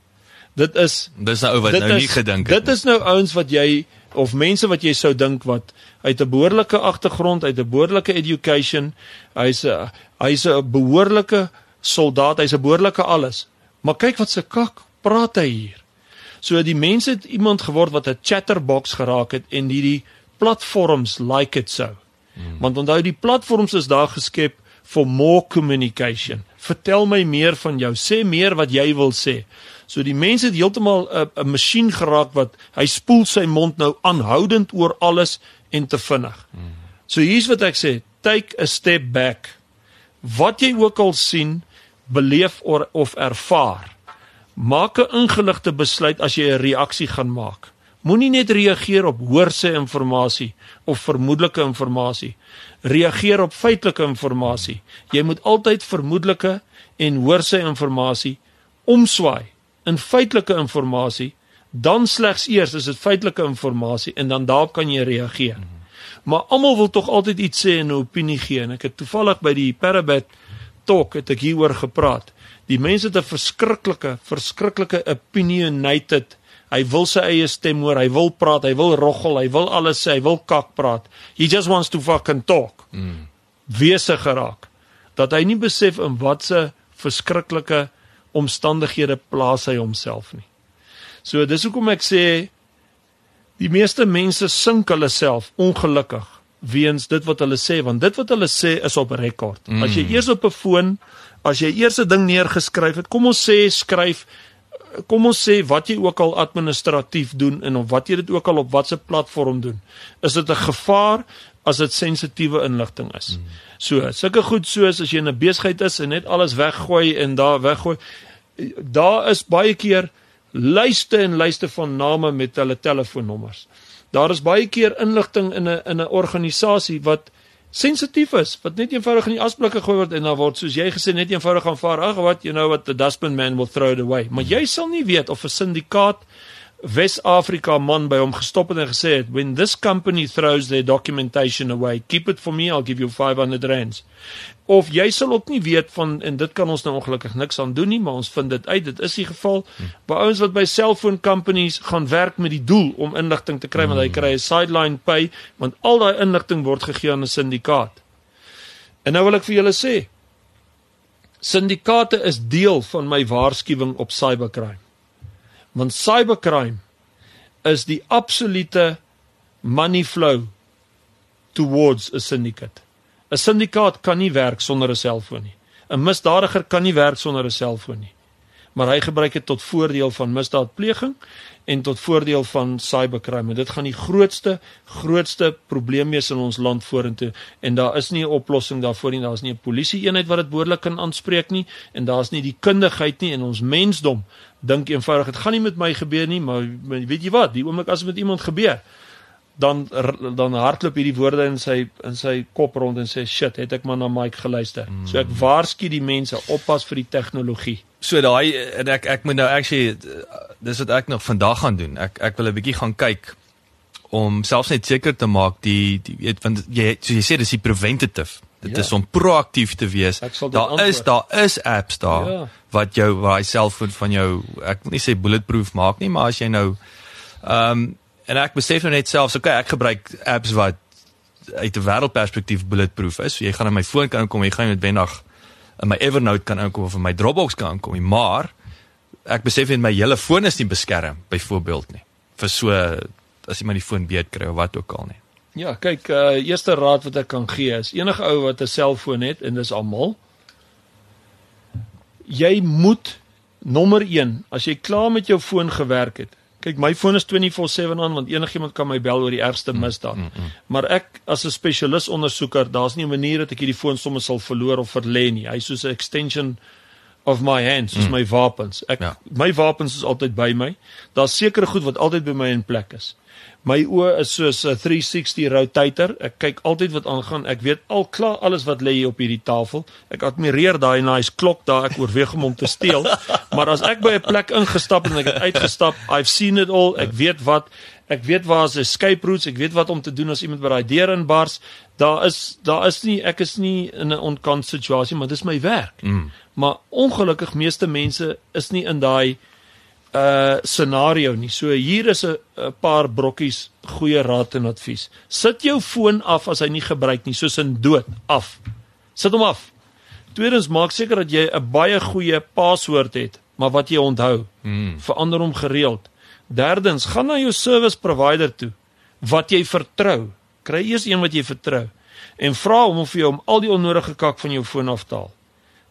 Dis nou ou wat nou nie gedink het. Dit is nou ouens wat jy, of mense wat jy sou dink wat uit 'n behoorlike agtergrond, uit 'n behoorlike education, hy's 'n behoorlike soldaat, hy's 'n behoorlike alles. Maar kyk wat se kak praat hy hier. So die mense het iemand geword wat 'n chatterbox geraak het en die platforms like it so. Want onthou die platforms is daar geskep for more communication, vertel my meer van jou, sê meer wat jy wil sê. So die mense het heeltemal 'n masjien geraak wat, hy spoel sy mond nou aanhoudend oor alles en te vinnig. So hier's wat ek sê, take a step back. Wat jy ook al sien, beleef of ervaar, maak 'n ingeligte besluit as jy 'n reaksie gaan maak. Moenie net reageer op hoorsê inligting of vermoedelike inligting. Reageer op feitelike inligting. Jy moet altyd vermoedelike en hoorsê inligting omswaai in feitelike inligting, dan slegs eers is dit feitelike inligting en dan daarop kan jy reageer. Maar almal wil tog altyd iets sê en 'n opinie gee. En ek het toevallig by die Parabet talk het ek hieroor gepraat. Die mense het 'n verskriklike opinionated. Hy wil sy eie stem hoor, hy wil praat, hy wil roggel, hy wil alles sê, hy wil kak praat. He just wants to fucking talk. Wese geraak. Dat hy nie besef in watse verskriklike omstandighede plaas hy homself nie. So dis hoekom ek sê, die meeste mense sink hulle self ongelukkig weens dit wat hulle sê, want dit wat hulle sê is op rekord. As jy eers op 'n foon, as jy eers 'n ding neergeskryf het, kom ons sê wat jy ook al administratief doen en of wat jy dit ook al op watse platform doen, is dit 'n gevaar as dit sensitiewe inligting is. So, sulke goed soos as jy in 'n besigheid is en net alles weggooi en daar weggooi, daar is baie keer lyste en lyste van name met hulle telefoonnommers. Daar is baie keer inligting in 'n organisasie wat sensitief is, wat net eenvoudig in die asblikke gegooi word en dan word, soos jy gesê, net eenvoudig aanvaar, ag wat, you know what, the dustbin man will throw it away. Maar jy sal nie weet of 'n syndikaat Wes-Afrika man by hom gestop het en gesê het, when this company throws their documentation away, keep it for me, I'll give you 500 rands. Of jy sal ook nie weet van, en dit kan ons nou ongelukkig niks aan doen nie, maar ons vind dit uit, dit is die geval, by ouens wat by cellphone companies gaan werk met die doel om inligting te kry, want hy kry 'n sideline pay, want al daai inligting word gegee aan 'n syndikaat. En nou wil ek vir julle sê, syndikaate is deel van my waarskuwing op cybercrime. Want cybercrime is die absolute money flow towards a syndicate. 'n Syndikaat kan nie werk sonder 'n selfoon nie. 'n Misdadiger kan nie werk sonder 'n selfoon nie. Maar hy gebruik dit tot voordeel van misdaadpleging en tot voordeel van cybercrime. En dit gaan die grootste probleem wees in ons land vorentoe. En daar is nie 'n oplossing daarvoor nie. Daar is nie 'n polisie-eenheid wat dit behoorlik kan aanspreek nie. En daar is nie die kundigheid nie. En ons mensdom dink eenvoudig, dit gaan nie met my gebeur nie, maar weet jy wat, die oomblik as dit met iemand gebeur, dan hardloop hierdie woorde in sy kop rond en sê, shit, het ek maar na Mike geluister. So ek waarsku die mense, oppas vir die tegnologie. So daai, en ek moet nou actually, dis wat ek nog vandag gaan doen, ek wil 'n bietjie gaan kyk, om selfs net seker te maak, want soos jy sê, dis die preventative, dit is om proaktief te wees, daar is apps daar, waar hy selfoon van jou, ek wil nie sê bulletproof maak nie, maar as jy nou, en ek besef nou net selfs, ek gebruik apps wat uit 'n wêreldperspektief bulletproof is, so jy gaan in my foon kan inkom, jy gaan noodwendig in my Evernote kan inkom, of in my Dropbox kan inkom, maar ek besef net my hele foon is nie beskerm, byvoorbeeld nie, vir so, as jy maar die foon beet kry, of wat ook al nie. Ja, kyk, eerste raad wat ek kan gee is, enige ou wat 'n selfoon het, en dis almal, jy moet, nommer 1, as jy klaar met jou foon gewerk het, kyk, my foon is 24/7 aan, want enigiemand kan my bel oor die ergste misdaad. Maar ek, as 'n spesialis ondersoeker, daar's nie 'n manier dat ek hierdie foon sommer sal verloor of verlê nie. Hy is soos 'n extension of my hands, soos my wapens. My wapens is altyd by my. Daar's sekere goed wat altyd by my in plek is. My oë is soos 'n 360 rotator. Ek kyk altyd wat aangaan. Ek weet al klaar alles wat lê hier op hierdie tafel. Ek admireer daai nice klok daar. Ek oorweeg om te steel. Maar as ek by 'n plek ingestap en ek het uitgestap, I've seen it all. Ek weet waar is escape routes. Ek weet wat om te doen as iemand by daai deur inbars. Ek is nie in 'n onkant situasie, maar dis my werk. Maar ongelukkig meeste mense is nie in daai scenario nie. So hier is 'n paar brokkies goeie raad en advies. Sit jou foon af as hy nie gebruik nie, soos in dood, af. Sit hom af. Tweedens, maak seker dat jy 'n baie goeie paswoord het, maar wat jy onthou. Verander hom gereeld. Derdens, gaan na jou service provider toe, wat jy vertrou. Kry eers een wat jy vertrou. En vra hom vir jou om al die onnodige kak van jou foon af te haal.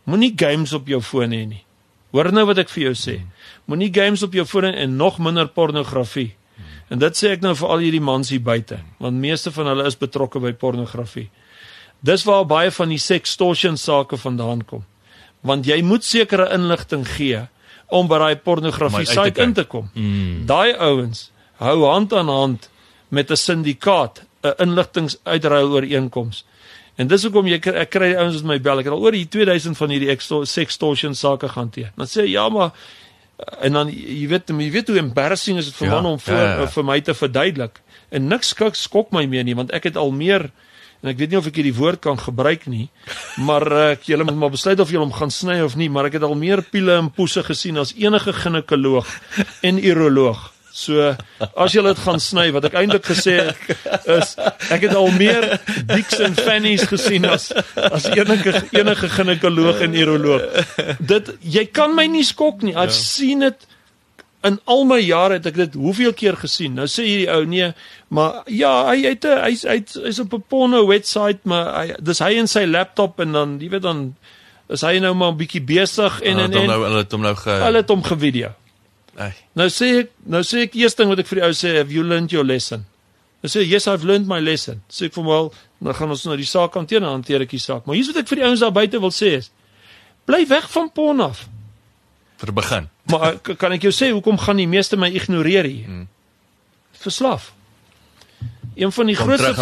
Moenie games op jou foon hê nie. Hoor nou wat ek vir jou sê. Moenie games op jou foon hê en nog minder pornografie. En dit sê ek nou vir al hierdie mans hier buite, want meeste van hulle is betrokke by pornografie. Dis waar baie van die sextortion sake vandaan kom. Want jy moet sekere inligting gee om by daai pornografie site in te kom. Daai ouens hou hand aan hand met 'n syndikaat, 'n inligtingsuitruil ooreenkoms. En dis hoekom ek kry die ouens met my bel. Ek het al oor die 2000 van hierdie sextortion sake gehanteer. Dan sê ja, maar en dan jy weet hoe embarrassing is dit vir man om vir my te verduidelik. En niks skok my meer nie, want ek het al meer, en ek weet nie of ek hierdie woord kan gebruik nie, maar julle moet maar besluit of julle hom gaan sny of nie, maar ek het al meer piele en poese gesien as enige ginekoloog en uroloog. So, as julle dit gaan sny, wat ek eintlik gesê het, is, ek het al meer dicks en fannies gesien as enige ginekoloog en uroloog. Jy kan my nie skok nie, I've seen it, in al my jare het ek dit hoeveel keer gesien. Nou sê hierdie ou, nee, maar ja, hy's op 'n porno website, maar dis hy in sy laptop, en dan, jy weet dan, is hy nou maar 'n bietjie besig, en hulle het hom gevideo. Nou sê ek eerste ding wat ek vir die ou sê, have you learned your lesson? Nou sê, yes, I've learned my lesson. Sê ek vir wel, dan gaan ons nou die saak hanteer, dan hanteer ek die saak. Maar hier's wat ek vir die ouens daar buite wil sê is, bly weg van porn af. Vir begin. Maar kan ek jou sê, hoekom gaan die meeste my ignoreer hier? Verslaaf. Een van die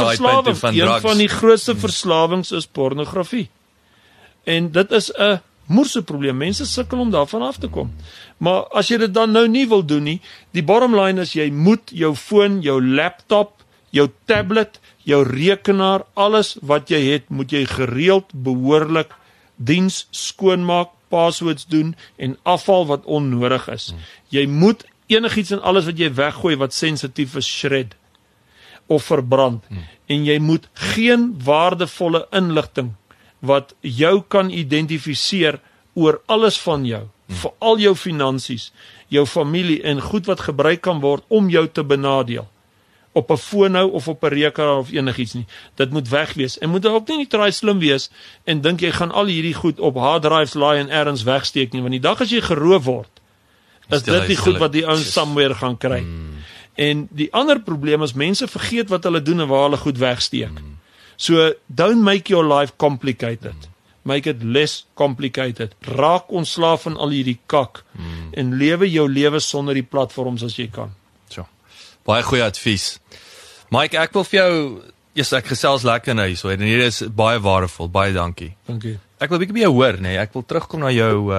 grootste verslawings is pornografie. En dit is 'n moerse probleem. Mense sukkel om daarvan af te kom. Maar as jy dit dan nou nie wil doen nie, die bottom line is, jy moet jou foon, jou laptop, jou tablet, jou rekenaar, alles wat jy het, moet jy gereeld, behoorlik diens, skoonmaak, passwords doen en afval wat onnodig is. Jy moet enigiets en alles wat jy weggooi wat sensitief is, shred of verbrand. En jy moet geen waardevolle inligting wat jou kan identifiseer oor alles van jou, vir al jou finansies, jou familie en goed wat gebruik kan word om jou te benadeel, op 'n foon nou of op 'n rekenaar of enigiets nie. Dit moet weg wees. En moet ook nie try slim wees en dink jy gaan al hierdie goed op hard drives laai en ergens wegsteek nie, want die dag as jy geroof word, is dit die goed wat die ouens somewhere gaan kry. En die ander probleem is mense vergeet wat hulle doen en waar hulle goed wegsteek. So don't make your life complicated. Make it less complicated. Raak ontslaaf van al hierdie kak en lewe jou lewe sonder die platforms as jy kan. Baie goeie advies. Mike, ek wil vir jou, ek gesels lekker nou hierso, en hier is baie waardevol, baie dankie. Dankie. Ek wil 'n bietjie by jou hoor, nee, ek wil terugkom na jou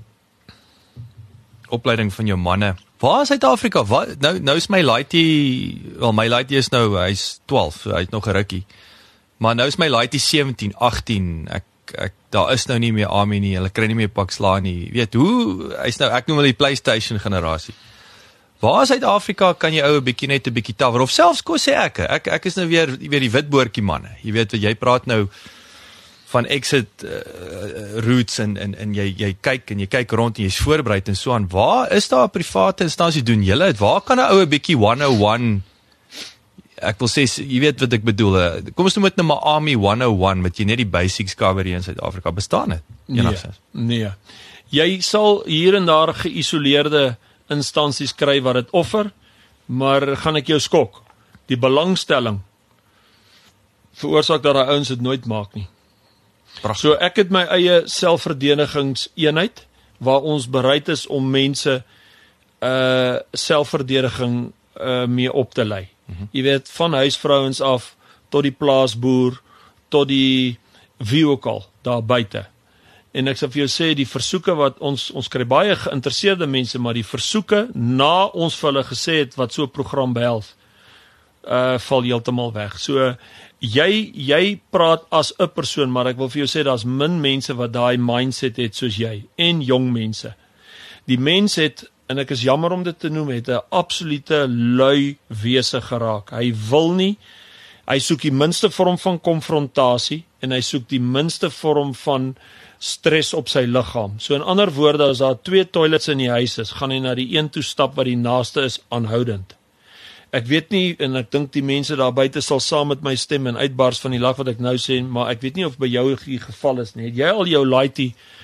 opleiding van jou manne. Waar is Suid-Afrika? Nou is my laaitie, my laaitie is nou, hy's 12, so hy het nog 'n rukkie. Maar nou is my laaitie 17, 18, daar is nou nie meer Ami nie, hulle kry nie meer pak sla nie. Weet hoe, hy's nou, ek noem hulle die PlayStation generasie. Waar in Suid-Afrika kan jy ou 'n bietjie net 'n bietjie tawer, of selfs kom sê ek is nou weer die witboortjie manne. Jy weet wat jy praat nou van exit routes en jy kyk rond en jy's voorberei en so aan. Waar is daar 'n private instansie doen julle dit? Waar kan 'n ou 'n bietjie 101, ek wil sê, jy weet wat ek bedoel. Kom ons noem dit nou maar Army 101, wat jy net die basics cover hier in Suid-Afrika, bestaan dit? Nee. Jy sal hier en daar geïsoleerde instansies kry wat dit offer, maar gaan ek jou skok, die belangstelling veroorsaak dat daai ouens dit nooit maak nie. Prachtig. So ek het my eie selfverdedigingseenheid waar ons bereid is om mense selfverdediging mee op te lei. Jy weet, van huisvrouens af tot die plaasboer tot die wie ook al daar buite. En ek sal vir jou sê, die versoeke wat ons kry baie geïnteresseerde mense, maar die versoeke na ons vir hulle gesê het wat so 'n program behels, val heeltemal weg. So jy praat as 'n persoon, maar ek wil vir jou sê daar's min mense wat daai mindset het soos jy, en jong mense. Die mens het, en ek is jammer om dit te noem, het 'n absolute lui wese geraak. Hy wil nie, hy soek die minste vorm van konfrontasie en hy soek die minste vorm van stres op sy liggaam. So in ander woorde, as daar 2 toilets in die huis is, gaan hy na die een toe stap wat die naaste is aanhoudend. Ek weet nie, en ek dink die mense daar buite sal saam met my stem en uitbars van die lag wat ek nou sê, maar ek weet nie of by jou die geval is nie. Het jy al jou laaitie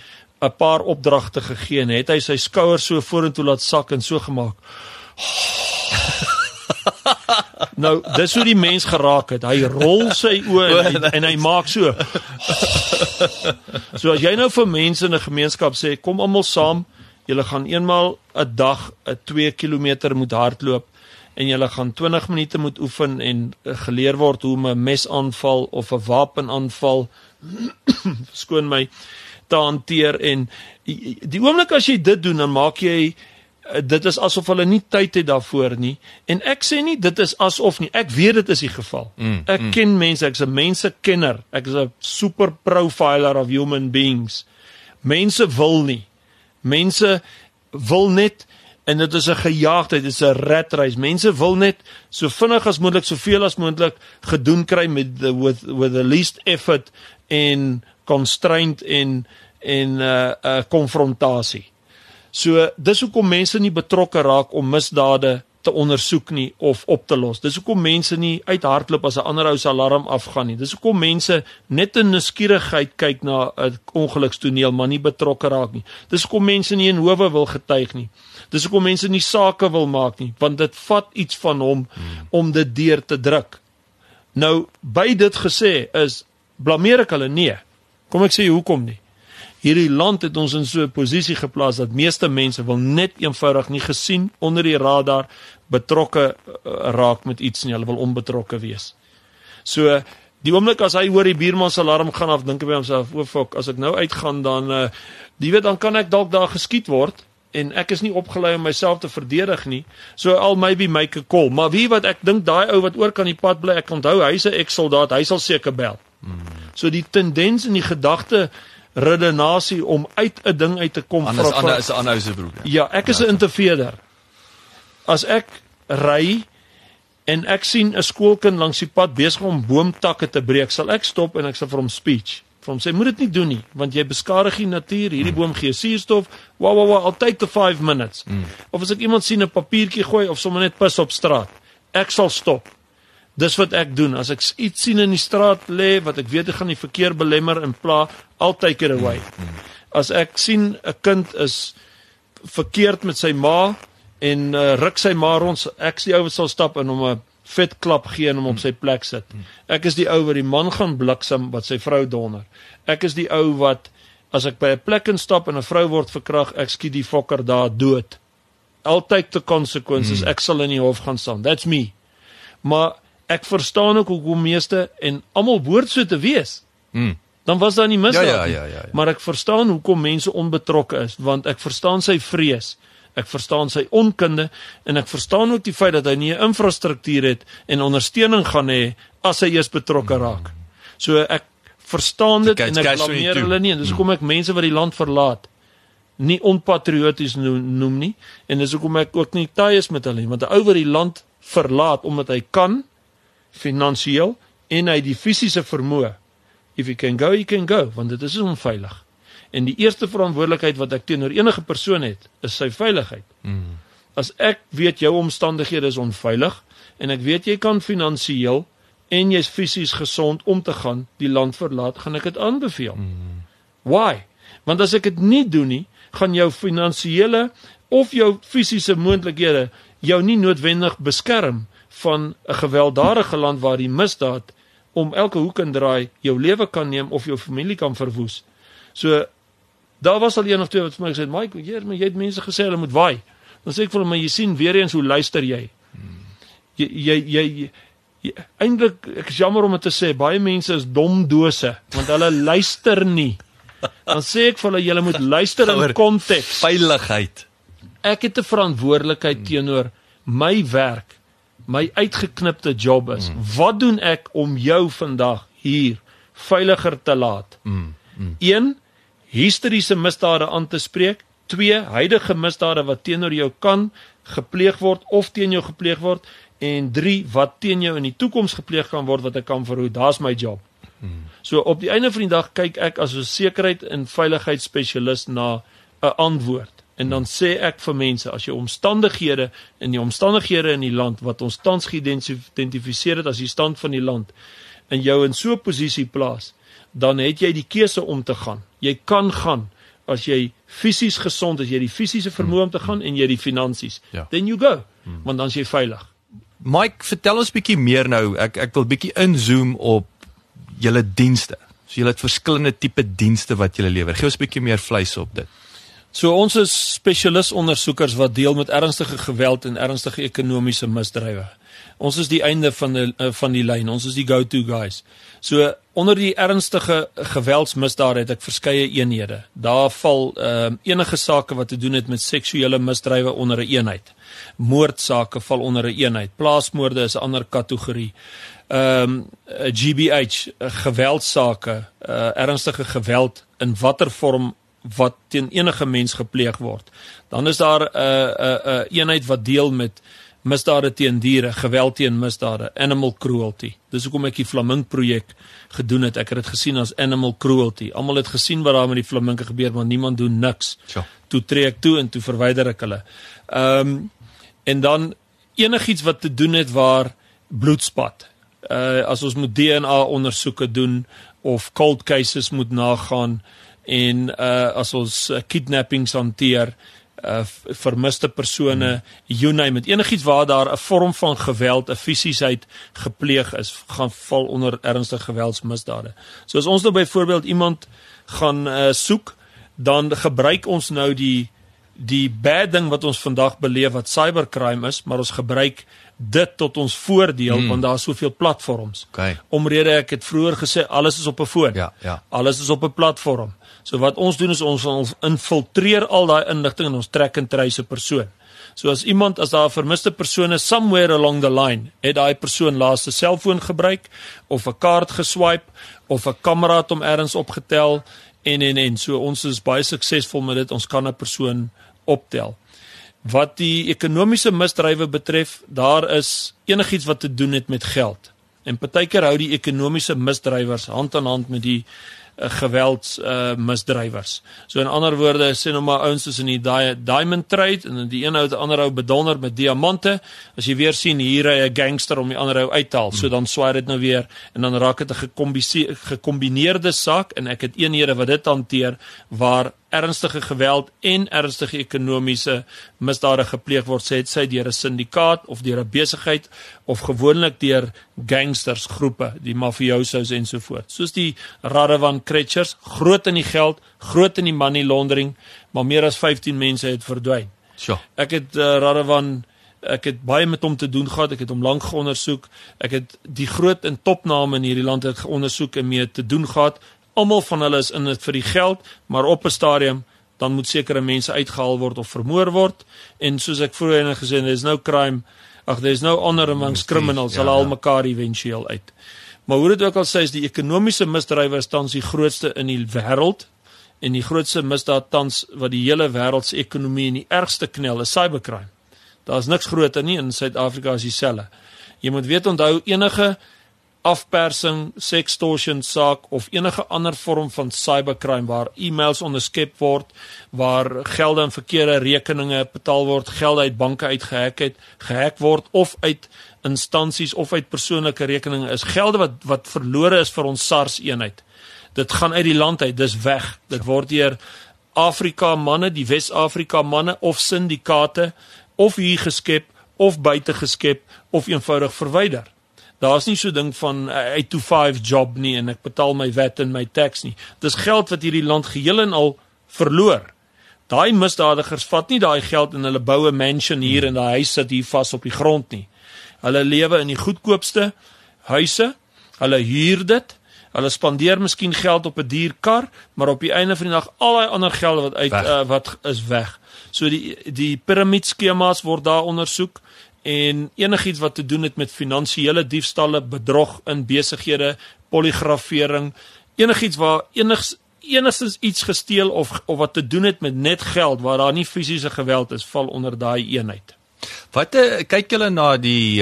'n paar opdragte gegee en het hy sy skouers so vorentoe laat sak en so gemaak. Nou, dis hoe die mens geraak het. Hy rol sy oë en hy maak so. So as jy nou vir mense in 'n gemeenskap sê, kom almal saam, julle gaan eenmaal 'n dag 2 kilometer moet hardloop en julle gaan 20 minute moet oefen en geleer word hoe om 'n mesaanval of 'n wapenaanval skoon my te hanteer en die oomblik as jy dit doen, dan maak jy dit is asof hulle nie tyd het daarvoor nie en ek sê nie dit is asof nie, ek weet dit is die geval. Ek ken mense, ek is 'n mensekenner, ek is 'n super profiler of human beings. Mense wil nie. Mense wil net en dit is 'n gejaagdheid, dit is 'n ratreis. Mense wil net so vinnig as moontlik, soveel as moontlik gedoen kry met with the least effort en constraint en konfrontasie. So dis hoekom mense nie betrokke raak om misdade te ondersoek nie of op te los. Dis hoekom mense nie uithardloop as 'n ander ou se alarm afgaan nie. Dis hoekom mense net in nuuskierigheid kyk na 'n ongelukstoneel, maar nie betrokke raak nie. Dis hoekom mense nie in howe wil getuig nie. Dis hoekom mense nie sake wil maak nie, want dit vat iets van hom om dit deur te druk. Nou, by dit gesê is, blameer ek hulle? Nee. Kom ek sê hoekom nie? Hierdie land het ons in so 'n posisie geplaas dat meeste mense wil net eenvoudig nie gesien onder die radar betrokke raak met iets nie, hulle wil onbetrokke wees. So, die oomblik as hy hoor die buurman se alarm gaan af, dink hy by homself, o fuck, as ek nou uitgaan dan, dan kan ek dalk daar geskiet word, en ek is nie opgelei om myself te verdedig nie, so I'll maybe make a call, maar wie wat ek dink, daai ou wat oor kan die pad bly, ek onthou, hy's 'n ex-soldaat, hy sal seker bel. So die tendens en die gedagte redenasie om uit 'n ding uit te kom. Anders is 'n ander se broek. Ja, ek is 'n interveerder. As ek ry en ek sien 'n skoolkind langs die pad besig om boomtakke te breek, sal ek stop en ek sal vir hom speech. Vir hom sê, moet dit nie doen nie, want jy beskadig die natuur, hierdie boom gee suurstof, I'll take the 5 minutes. Of as ek iemand sien 'n papiertjie gooi of sommer net pis op straat, ek sal stop. Dis wat ek doen. As ek iets sien in die straat lê wat ek weet ek gaan die verkeer belemmer en pla, I'll take it away. As ek sien 'n kind is verkeerd met sy ma en ruk sy ma rond, ek is die ou wat sal stap en hom 'n vet klap gee en hom op sy plek sit. Ek is die ou wat die man gaan bliksem wat sy vrou donder. Ek is die ou wat as ek by 'n plek instap en 'n vrou word verkrag, ek skiet die fokker daar dood. I'll take the consequences. Ek sal in die hof gaan staan. That's me. Maar ek verstaan ook hoekom meeste en almal behoort so te wees. Dan was daar nie misdaad nie. Ja. Maar ek verstaan hoekom mense onbetrokke is, want ek verstaan sy vrees. Ek verstaan sy onkunde en ek verstaan ook die feit dat hy nie 'n infrastruktuur het en ondersteuning gaan hê as hy eers betrokke raak. So ek verstaan dit en ek blameer hulle nie en dis hoekom ek mense wat die land verlaat nie onpatrioties noem nie en dis hoekom ek ook nie taai is met hulle nie, want 'n ou wat die land verlaat omdat hy kan finansiëel en hy die fisiese vermoë. If you can go, want dit is onveilig. En die eerste verantwoordelikheid wat ek teenoor enige persoon het, is sy veiligheid. As ek weet jou omstandighede is onveilig en ek weet jy kan finansiëel en jy's fisies gesond om te gaan die land verlaat, gaan ek dit aanbeveel. Why? Want as ek dit nie doen nie, gaan jou finansiële of jou fisiese moontlikhede jou nie noodwendig beskerm van 'n gewelddadige land waar die misdaad om elke hoek en draai jou lewe kan neem of jou familie kan verwoes. So, daar was al een of twee wat vir my gesê, Mike, jy het mense gesê, hulle moet waai. Dan sê ek vir hulle, maar jy sien weer eens hoe luister jy. Eintlik, ek is jammer om het te sê, baie mense is dom dose, want hulle luister nie. Dan sê ek vir hulle, julle moet luister in konteks. Veiligheid. Ek het 'n verantwoordelikheid teenoor my werk, my uitgeknipte job is. Wat doen ek om jou vandag hier veiliger te laat? 1, historiese misdade aan te spreek. 2, huidige misdade wat teenoor jou kan gepleeg word of teen jou gepleeg word. En 3, wat teen jou in die toekoms gepleeg kan word wat ek kan verhoed. Daar's my job. So op die einde van die dag kyk ek as 'n sekurheid en veiligheidsspesialis na 'n antwoord. En dan sê ek vir mense, as jou omstandighede in die land, wat ons tans geïdentifiseer het as die stand van die land, en jou in so 'n posisie plaas, dan het jy die keuse om te gaan. Jy kan gaan, as jy fisies gesond is, jy die fisiese vermoë om te gaan en jy die finansies, then you go, want dan is jy veilig. Mike, vertel ons bietjie meer nou, ek wil bietjie inzoom op julle dienste. So julle het verskillende tipe dienste wat julle lewer. Gee ons bietjie meer vleis op dit. So ons is spesialis ondersoekers wat deel met ernstige geweld en ernstige ekonomiese misdrywe. Ons is die einde van die lyn, ons is die go-to guys. So onder die ernstige geweldsmisdade het ek verskeie eenhede. Daar val enige sake wat te doen het met seksuele misdrywe onder 'n eenheid. Moordsake val onder 'n eenheid. Plaasmoorde is 'n ander kategorie. GBH, geweldsake, ernstige geweld in watter vorm wat teen enige mens gepleeg word. Dan is daar 'n eenheid wat deel met misdade teen diere, geweld teen misdade, animal cruelty. Dis hoekom ek die Flaming projek gedoen het. Ek het dit gesien as animal cruelty. Almal het gesien wat daar met die flaminke gebeur, maar niemand doen niks. Toe tree ek toe en toe verwyder ek hulle. En dan enigiets wat te doen het waar bloedspat. As ons moet DNA ondersoeke doen of cold cases moet nagaan en as ons kidnappings hanteer, vermiste persone, you name it, enigiets waar daar 'n vorm van geweld, 'n fisiesheid gepleeg is, gaan val onder ernstige geweldsmisdade. So as ons nou byvoorbeeld iemand gaan soek, dan gebruik ons nou die bad ding wat ons vandag beleef wat cybercrime is, maar ons gebruik dit tot ons voordeel, want daar is soveel platforms. Omrede ek het vroeër gesê, alles is op 'n foon. Alles is op 'n platform. So wat ons doen is ons infiltreer al daai inligting en ons trek en trace 'n persoon. So as daar 'n vermiste persoon is, somewhere along the line, het daai persoon laas 'n selfoon gebruik, of 'n kaart geswipe, of 'n kamera het hom ergens opgetel, en. So ons is baie suksesvol met dit, ons kan 'n persoon optel. Wat die ekonomiese misdrywe betref, daar is enigiets wat te doen het met geld. En partykeer hou die ekonomiese misdrywers hand aan hand met die geweldsmisdrywers. So in ander woorde, sê nou maar ouens is in die diamond trade, en die een ou die ander ou bedonder met diamante. As jy weer sien, hier ry 'n gangster om die ander ou uit te haal, so dan swaai dit nou weer, en dan raak dit 'n gekombineerde saak, en ek het eenhede wat dit hanteer, waar ernstige geweld en ernstige ekonomiese misdade gepleeg word, sê sy deur 'n syndikaat of deur 'n besigheid of gewoonlik deur gangsters groepe, die mafiosos en so voort. Soos die Radovan Kretschers, groot in die geld, groot in die money laundering, maar meer as 15 mense het verdwyn. Ek het Radovan, ek het baie met hom te doen gehad, ek het hom lank geondersoek, ek het die groot en topname in hierdie land het geondersoek en mee te doen gehad. Almal van hulle is in dit vir die geld, maar op 'n stadium, dan moet sekere mense uitgehaal word of vermoor word, en soos ek vroeër gesê, there's no honor amongst criminals, hulle haal mekaar eventueel uit. Maar hoe dit ook al sê, is die ekonomiese misdrywe is tans die grootste in die wêreld, en die grootste misdaad tans wat die hele wêreld se ekonomie in die ergste knel, is cybercrime. Daar is niks groter nie, in Suid-Afrika is dieselfde. Jy moet weet, onthou, enige afpersing, sextortion saak of enige ander vorm van cybercrime waar e-mails onderskep word, waar gelde en verkeerde rekeninge betaal word, gelde uit banke uitgehack word of uit instansies of uit persoonlike rekeninge is gelde wat verlore is vir ons SARS eenheid. Dit gaan uit die land uit, dis weg. Dit word deur Afrika manne, die Wes-Afrika manne of syndikate of hier geskep of buite geskep of eenvoudig verwyder. Daar is nie so ding van 8 to 5 job nie en ek betaal my wet en my tax nie. Dis geld wat hierdie land geheel en al verloor. Daai misdadigers vat nie daai geld en hulle bou 'n mansion hier en daai huis sit hier vas op die grond nie. Hulle lewe in die goedkoopste huise, hulle huur dit, hulle spandeer miskien geld op 'n duur kar, maar op die einde van die dag al daai ander geld wat is weg. So die piramidskemas word daar ondersoek, en enigiets wat te doen het met finansiële diefstalle, bedrog in besighede, polygrafering, enigiets waar enigstens iets gesteel of wat te doen het met net geld, waar daar nie fisiese geweld is, val onder daai eenheid. Wat kyk julle na die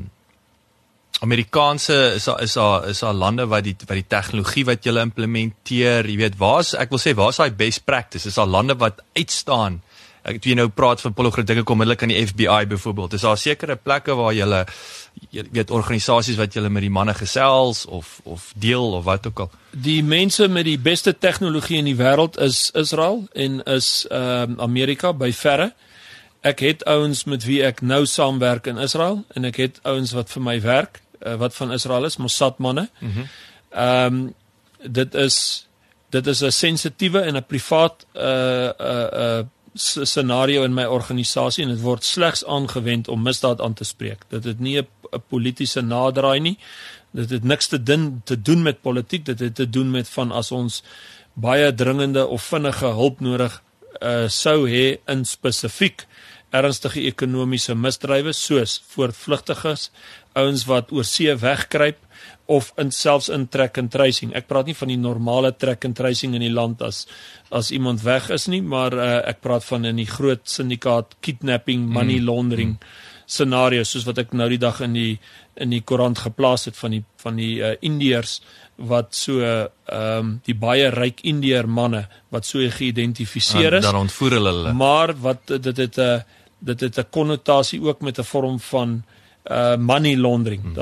Amerikaanse is daar lande wat die tegnologie wat julle implementeer, jy weet, waar is daai best practice? Is daar lande wat uitstaan Ek jy nou praat van Apollo dinge kom onmiddellik aan die FBI byvoorbeeld. Is daar sekere plekke waar jy weet organisasies wat julle met die manne gesels of deel of wat ook al? Die mense met die beste tegnologie in die wêreld is Israel en is Amerika by verre. Ek het ouens met wie ek nou saamwerk in Israel en ek het ouens wat vir my werk, wat van Israel is, Mossad manne. Dit is 'n sensitiewe en 'n privaat scenario in my organisasie en dit word slegs aangewend om misdaad aan te spreek. Dit het nie 'n politieke naderdraai nie. Dit het niks te doen met politiek, dit het te doen met van as ons baie dringende of vinnige hulp nodig sou hê in spesifiek ernstige ekonomiese misdrywe soos voortvlugtiges, ouens wat oor see wegkruip of selfs in track and tracing. Ek praat nie van die normale track and tracing in die land as iemand weg is nie, maar ek praat van in die groot syndikaat kidnapping, money laundering scenario soos wat ek nou die dag in die koerant geplaas het van die Indiërs wat so die baie ryk Indiër manne wat so geïdentifiseer is. Dan ontvoer hulle. Maar wat dit het 'n konnotasie ook met 'n vorm van money laundering.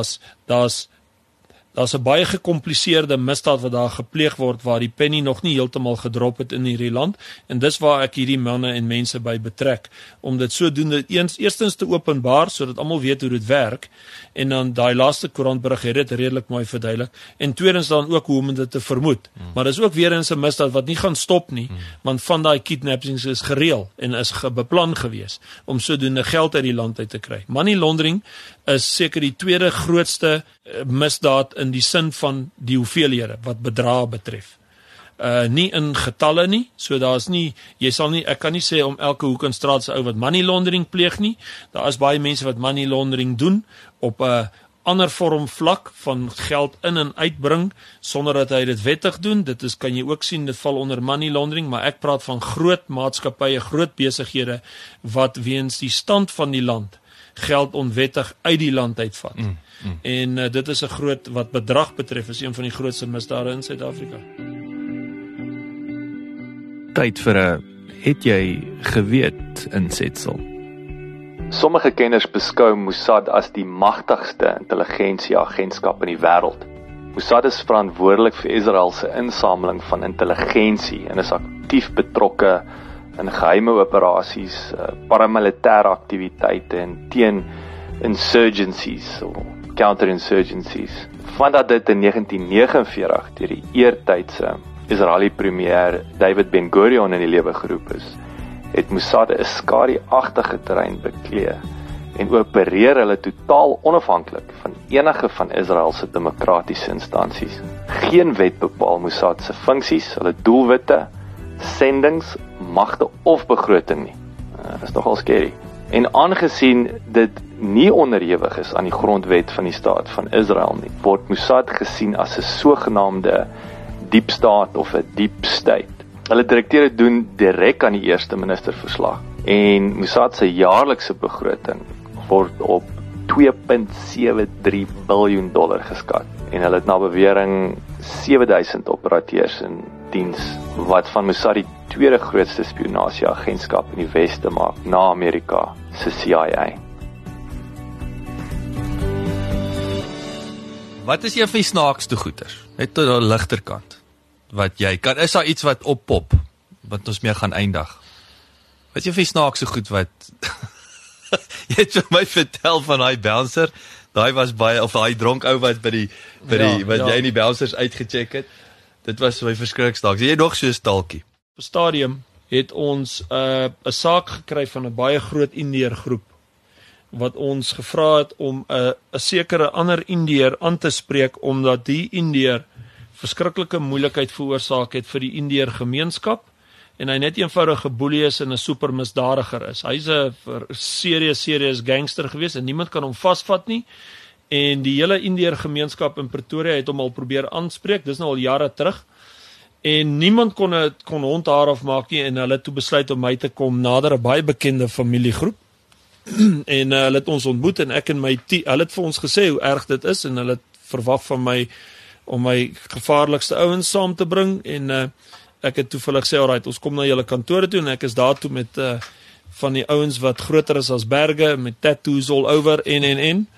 Daar's 'n baie gekompliseerde misdaad wat daar gepleeg word waar die penny nog nie heeltemal gedrop het in hierdie land en dis waar ek hierdie manne en mense by betrek om dit sodoende eerstens te openbaar sodat almal weet hoe dit werk en dan daai laaste koerantberig het dit redelik mooi verduidelik en tweedens dan ook hoe om dit te vermoed. Maar dis ook weer eens 'n misdaad wat nie gaan stop nie, want van daai kidnappings is gereël en is beplan gewees om sodoende geld uit die land uit te kry. Money laundering is seker die tweede grootste misdaad in die sin van die hoeveelhede wat bedrae betref. Nie in getalle nie, so daar's nie, ek kan nie sê om elke hoek en straat se ou wat money laundering pleeg nie. Daar is baie mense wat money laundering doen op 'n ander vorm vlak van geld in en uitbring sonder dat hy dit wettig doen. Dit kan jy ook sien, dit val onder money laundering, maar ek praat van groot maatskappye, groot besighede wat weens die stand van die land geld onwettig uit die land uitvat. En dit is 'n groot, wat bedrag betref, is een van die grootste misdade in Suid-Afrika. Tyd vir 'n het jy geweet insetsel. Sommige kenners beskou Mossad as die magtigste intelligensieagentskap in die wêreld. Mossad is verantwoordelik vir Israel se insameling van intelligensie en is aktief betrokke in geheime operasies, paramilitêre aktiwiteite en teen insurgencies of counterinsurgencies. Vandat dit in 1949 deur die eertydse Israeli premier David Ben-Gurion in die lewe geroep is, het Mossad 'n skadu-agtige terrein beklee en opereer hulle totaal onafhanklik van enige van Israel se demokratiese instansies. Geen wet bepaal Mossad se funksies, hulle doelwitte, sendings, magte of begroting nie. Dit is nogal scary. En aangesien dit nie onderhewig is aan die grondwet van die staat van Israel nie, word Mossad gesien as 'n sogenaamde deep state of 'n deep state. Hulle direkteure doen direk aan die eerste minister verslag en Mossad se jaarlikse begroting word op $2.73 biljoen geskat en hulle het na bewering 7000 operateurs in diens wat van Mossad die tweede grootste spionasieagentskap in die weste maak na Amerika se CIA. Wat is een van die snaakste goeters? Net tot die ligterkant. Wat jy kan, is daar iets wat oppop wat ons mee gaan eindig? Wat is een van die snaakste goed wat jy het vir my vertel van daai bouncer, daai was baie, of daai dronk ou wat by die wat jy in die bouncers uitgecheck het. Dit was my verskriklik snaaks. Jy nog so 'n stalkie. Op 'n stadium het ons 'n saak gekry van 'n baie groot Indiër groep wat ons gevra het om 'n sekere ander Indiër aan te spreek omdat die Indiër verskriklike moeilikheid veroorsaak het vir die Indiër gemeenskap en hy net eenvoudig geboelie is en 'n super misdadiger is. Hy's 'n serious gangster gewees en niemand kan hom vasvat nie. En die hele Indiër gemeenskap in Pretoria het hom al probeer aanspreek, dis nou al jare terug. En niemand kon hond haar afmaak nie en hulle het toe besluit om my te kom nader, 'n baie bekende familiegroep. En hulle het ons ontmoet en ek en my hulle het vir ons gesê hoe erg dit is en hulle het verwag van my om my gevaarlikste ouens saam te bring en ek het toevallig gesê, alright, ons kom na julle kantore toe en ek is daar toe met van die ouens wat groter is as berge met tattoos all over en.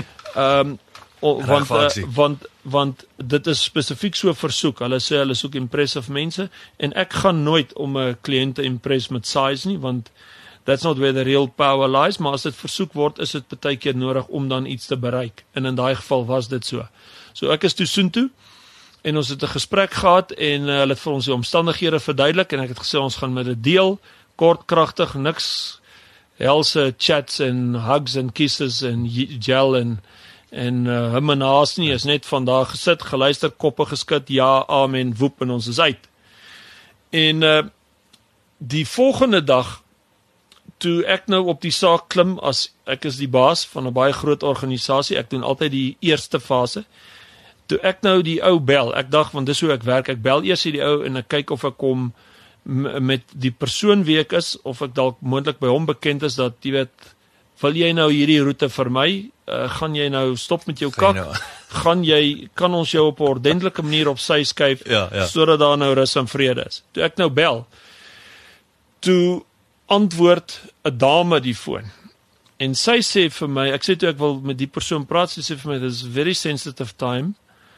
Want dit is spesifiek so versoek. Hulle sê hulle soek impressive mense en ek gaan nooit om 'n kliënt te impress met size nie, want that's not where the real power lies, maar as dit versoek word, is dit baie keer nodig om dan iets te bereik. En in daai geval was dit so. So ek is toe soontoe en ons het 'n gesprek gehad en hulle het vir ons die omstandighede verduidelik en ek het gesê ons gaan met dit deel, kort, kragtig, niks helse chats en hugs en kisses en gel en humanaas nie, is net vandag gesit, geluister, koppe geskit, ja, amen, woep en ons is uit. En die volgende dag toe ek nou op die saak klim, as ek is die baas van 'n baie groot organisasie, ek doen altyd die eerste fase, toe ek nou die ou bel, ek dink, want dis hoe ek werk, ek bel eers die ou en ek kyk of ek kom met die persoon wie ek is, of ek dalk moontlik by hom bekend is, dat jy weet, wil jy nou hierdie roete vir my, gaan jy nou stop met jou kak, kan ons jou op 'n ordentlike manier op sy skuif, sodat daar nou rus en vrede is. Toe ek nou bel, toe antwoord 'n dame die foon. En sy sê vir my, ek sê toe ek wil met die persoon praat, sy sê vir my, this is very sensitive time.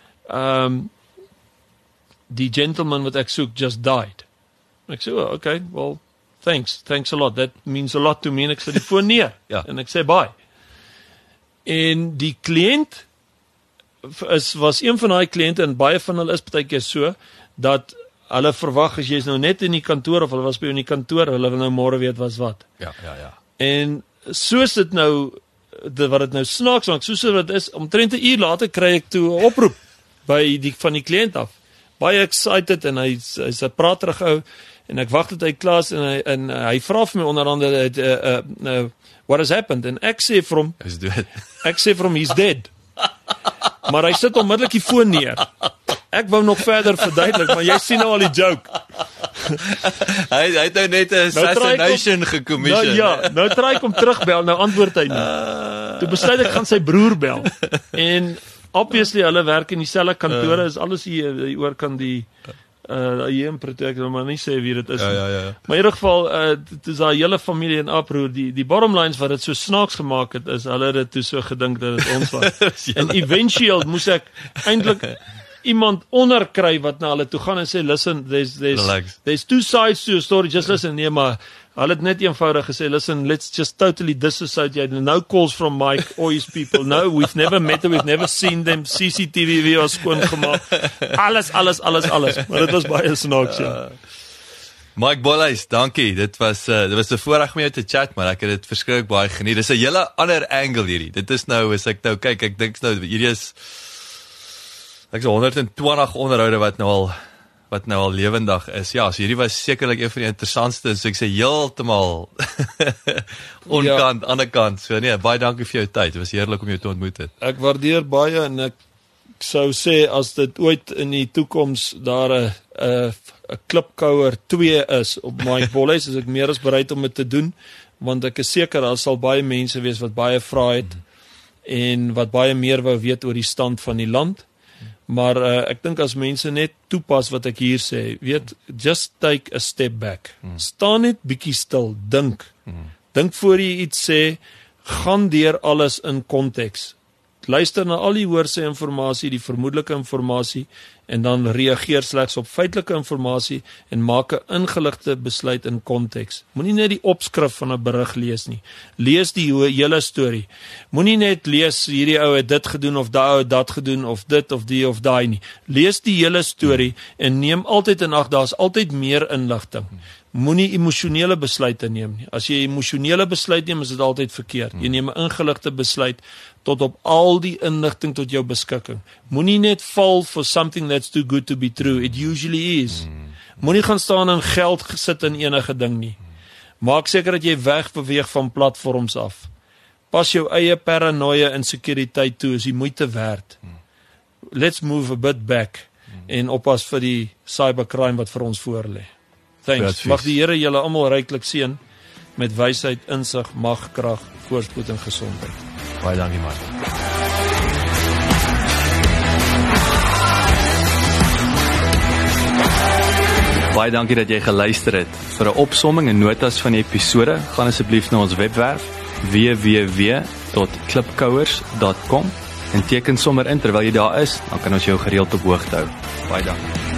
Die gentleman wat ek soek just died. Ek sê, oh, okay, well, thanks a lot, that means a lot to me, en ek sê die foon neer, en ek sê bye. En die kliënt was een van daai kliënte, en baie van hulle is partykeer so, dat hulle verwag as jy is nou net in die kantoor, of hulle was by jou in die kantoor, hulle wil nou môre weet wat. Ja. En soos dit nou, wat dit nou snaaks maak, soos dit is, omtrent 'n uur later kry ek toe 'n oproep van die kliënt af. Baie excited, en hy's 'n praterig ou, en ek wag tot hy klaar is, en hy vra vir my onder andere, what has happened? En ek sê vir hom, he's dead. Maar hy sit onmiddellik die foon neer. Ek wou nog verder verduidelik, maar jy sien nou al die joke. hy het nou net 'n assassination gecommission. Nou try ek om terugbel, nou antwoord hy nie. Toe besluit ek gaan sy broer bel. En obviously hulle werk in dieselfde kantore, is alles hier oor kan die hier in Pretoria, maar nie sê wie dit is. Ja. Maar in ieder geval, dit is haar hele familie in oproer. Die bottom lines wat dit so snaaks gemaak het, is hulle het dit toe so gedink dat dit ons was. En eventueel moes ek eintlik iemand onderkry wat na hulle toe gaan en sê, listen, there's two sides to a story, just listen, nee, maar hulle het net eenvoudig gesê, listen, let's just totally disassociate, no calls from Mike or his people, no, we've never met them, we've never seen them, CCTV video's skoon gemaak, alles, maar dit was baie snaaks, ja. Mike Bolhuis, dankie, dit was 'n voorreg om jou te chat, maar ek het dit verskriklik baie geniet, dit is 'n hele ander angle hierdie, dit is nou, as ek nou kyk, ek dink nou, hierdie is, ek sê 120 onderhoude wat nou al lewendig is. Ja, so hierdie was sekerlik een van die interessantste, so ek sê heeltemal onkant, ander kant. So nee, baie dankie vir jou tyd. Dit was heerlik om jou te ontmoet het. Ek waardeer baie en ek sou sê as dit ooit in die toekoms daar 'n klipkouer 2 is op Mike Bolhuis, is ek meer as bereid om dit te doen, want ek is seker daar sal baie mense wees wat baie vra het en wat baie meer wou weet oor die stand van die land. Maar ek dink as mense net toepas wat ek hier sê, weet, just take a step back. Staan net bietjie stil, dink. Dink voor jy iets sê, gaan deur alles in konteks. Luister na al die hoorse inligting, die vermoedelike inligting, en dan reageer slegs op feitelike inligting en maak 'n ingeligte besluit in konteks. Moenie net die opskrif van 'n berig lees nie. Lees die hele storie. Moenie net lees hierdie ou het dit gedoen of daai ou het dat gedoen of dit of die of daai nie. Lees die hele storie en neem altyd in ag, daar's altyd meer inligting. Moenie emosionele besluite neem nie. As jy emosionele besluit neem, is dit altyd verkeerd. Jy neem 'n ingeligte besluit tot op al die inligting tot jou beskikking. Moenie net val for something that's too good to be true. It usually is. Moenie gaan staan en geld gesit in enige ding nie. Maak seker dat jy wegbeweeg van platforms af. Pas jou eie paranoia en sekuriteit toe, is die moeite werd. Let's move a bit back en oppas vir die cybercrime wat vir ons voorlê. Thanks. Mag die Here julle almal ryklik seën met wysheid, insig, mag, krag, voorspoed en gesondheid. Baie dankie, Mike. Baie dankie dat jy geluister het. Vir 'n opsomming en notas van die episode, gaan asseblief na ons webwerf www.klipkouers.com en teken sommer in terwyl jy daar is, dan kan ons jou gereeld op hoogte hou. Baie dankie.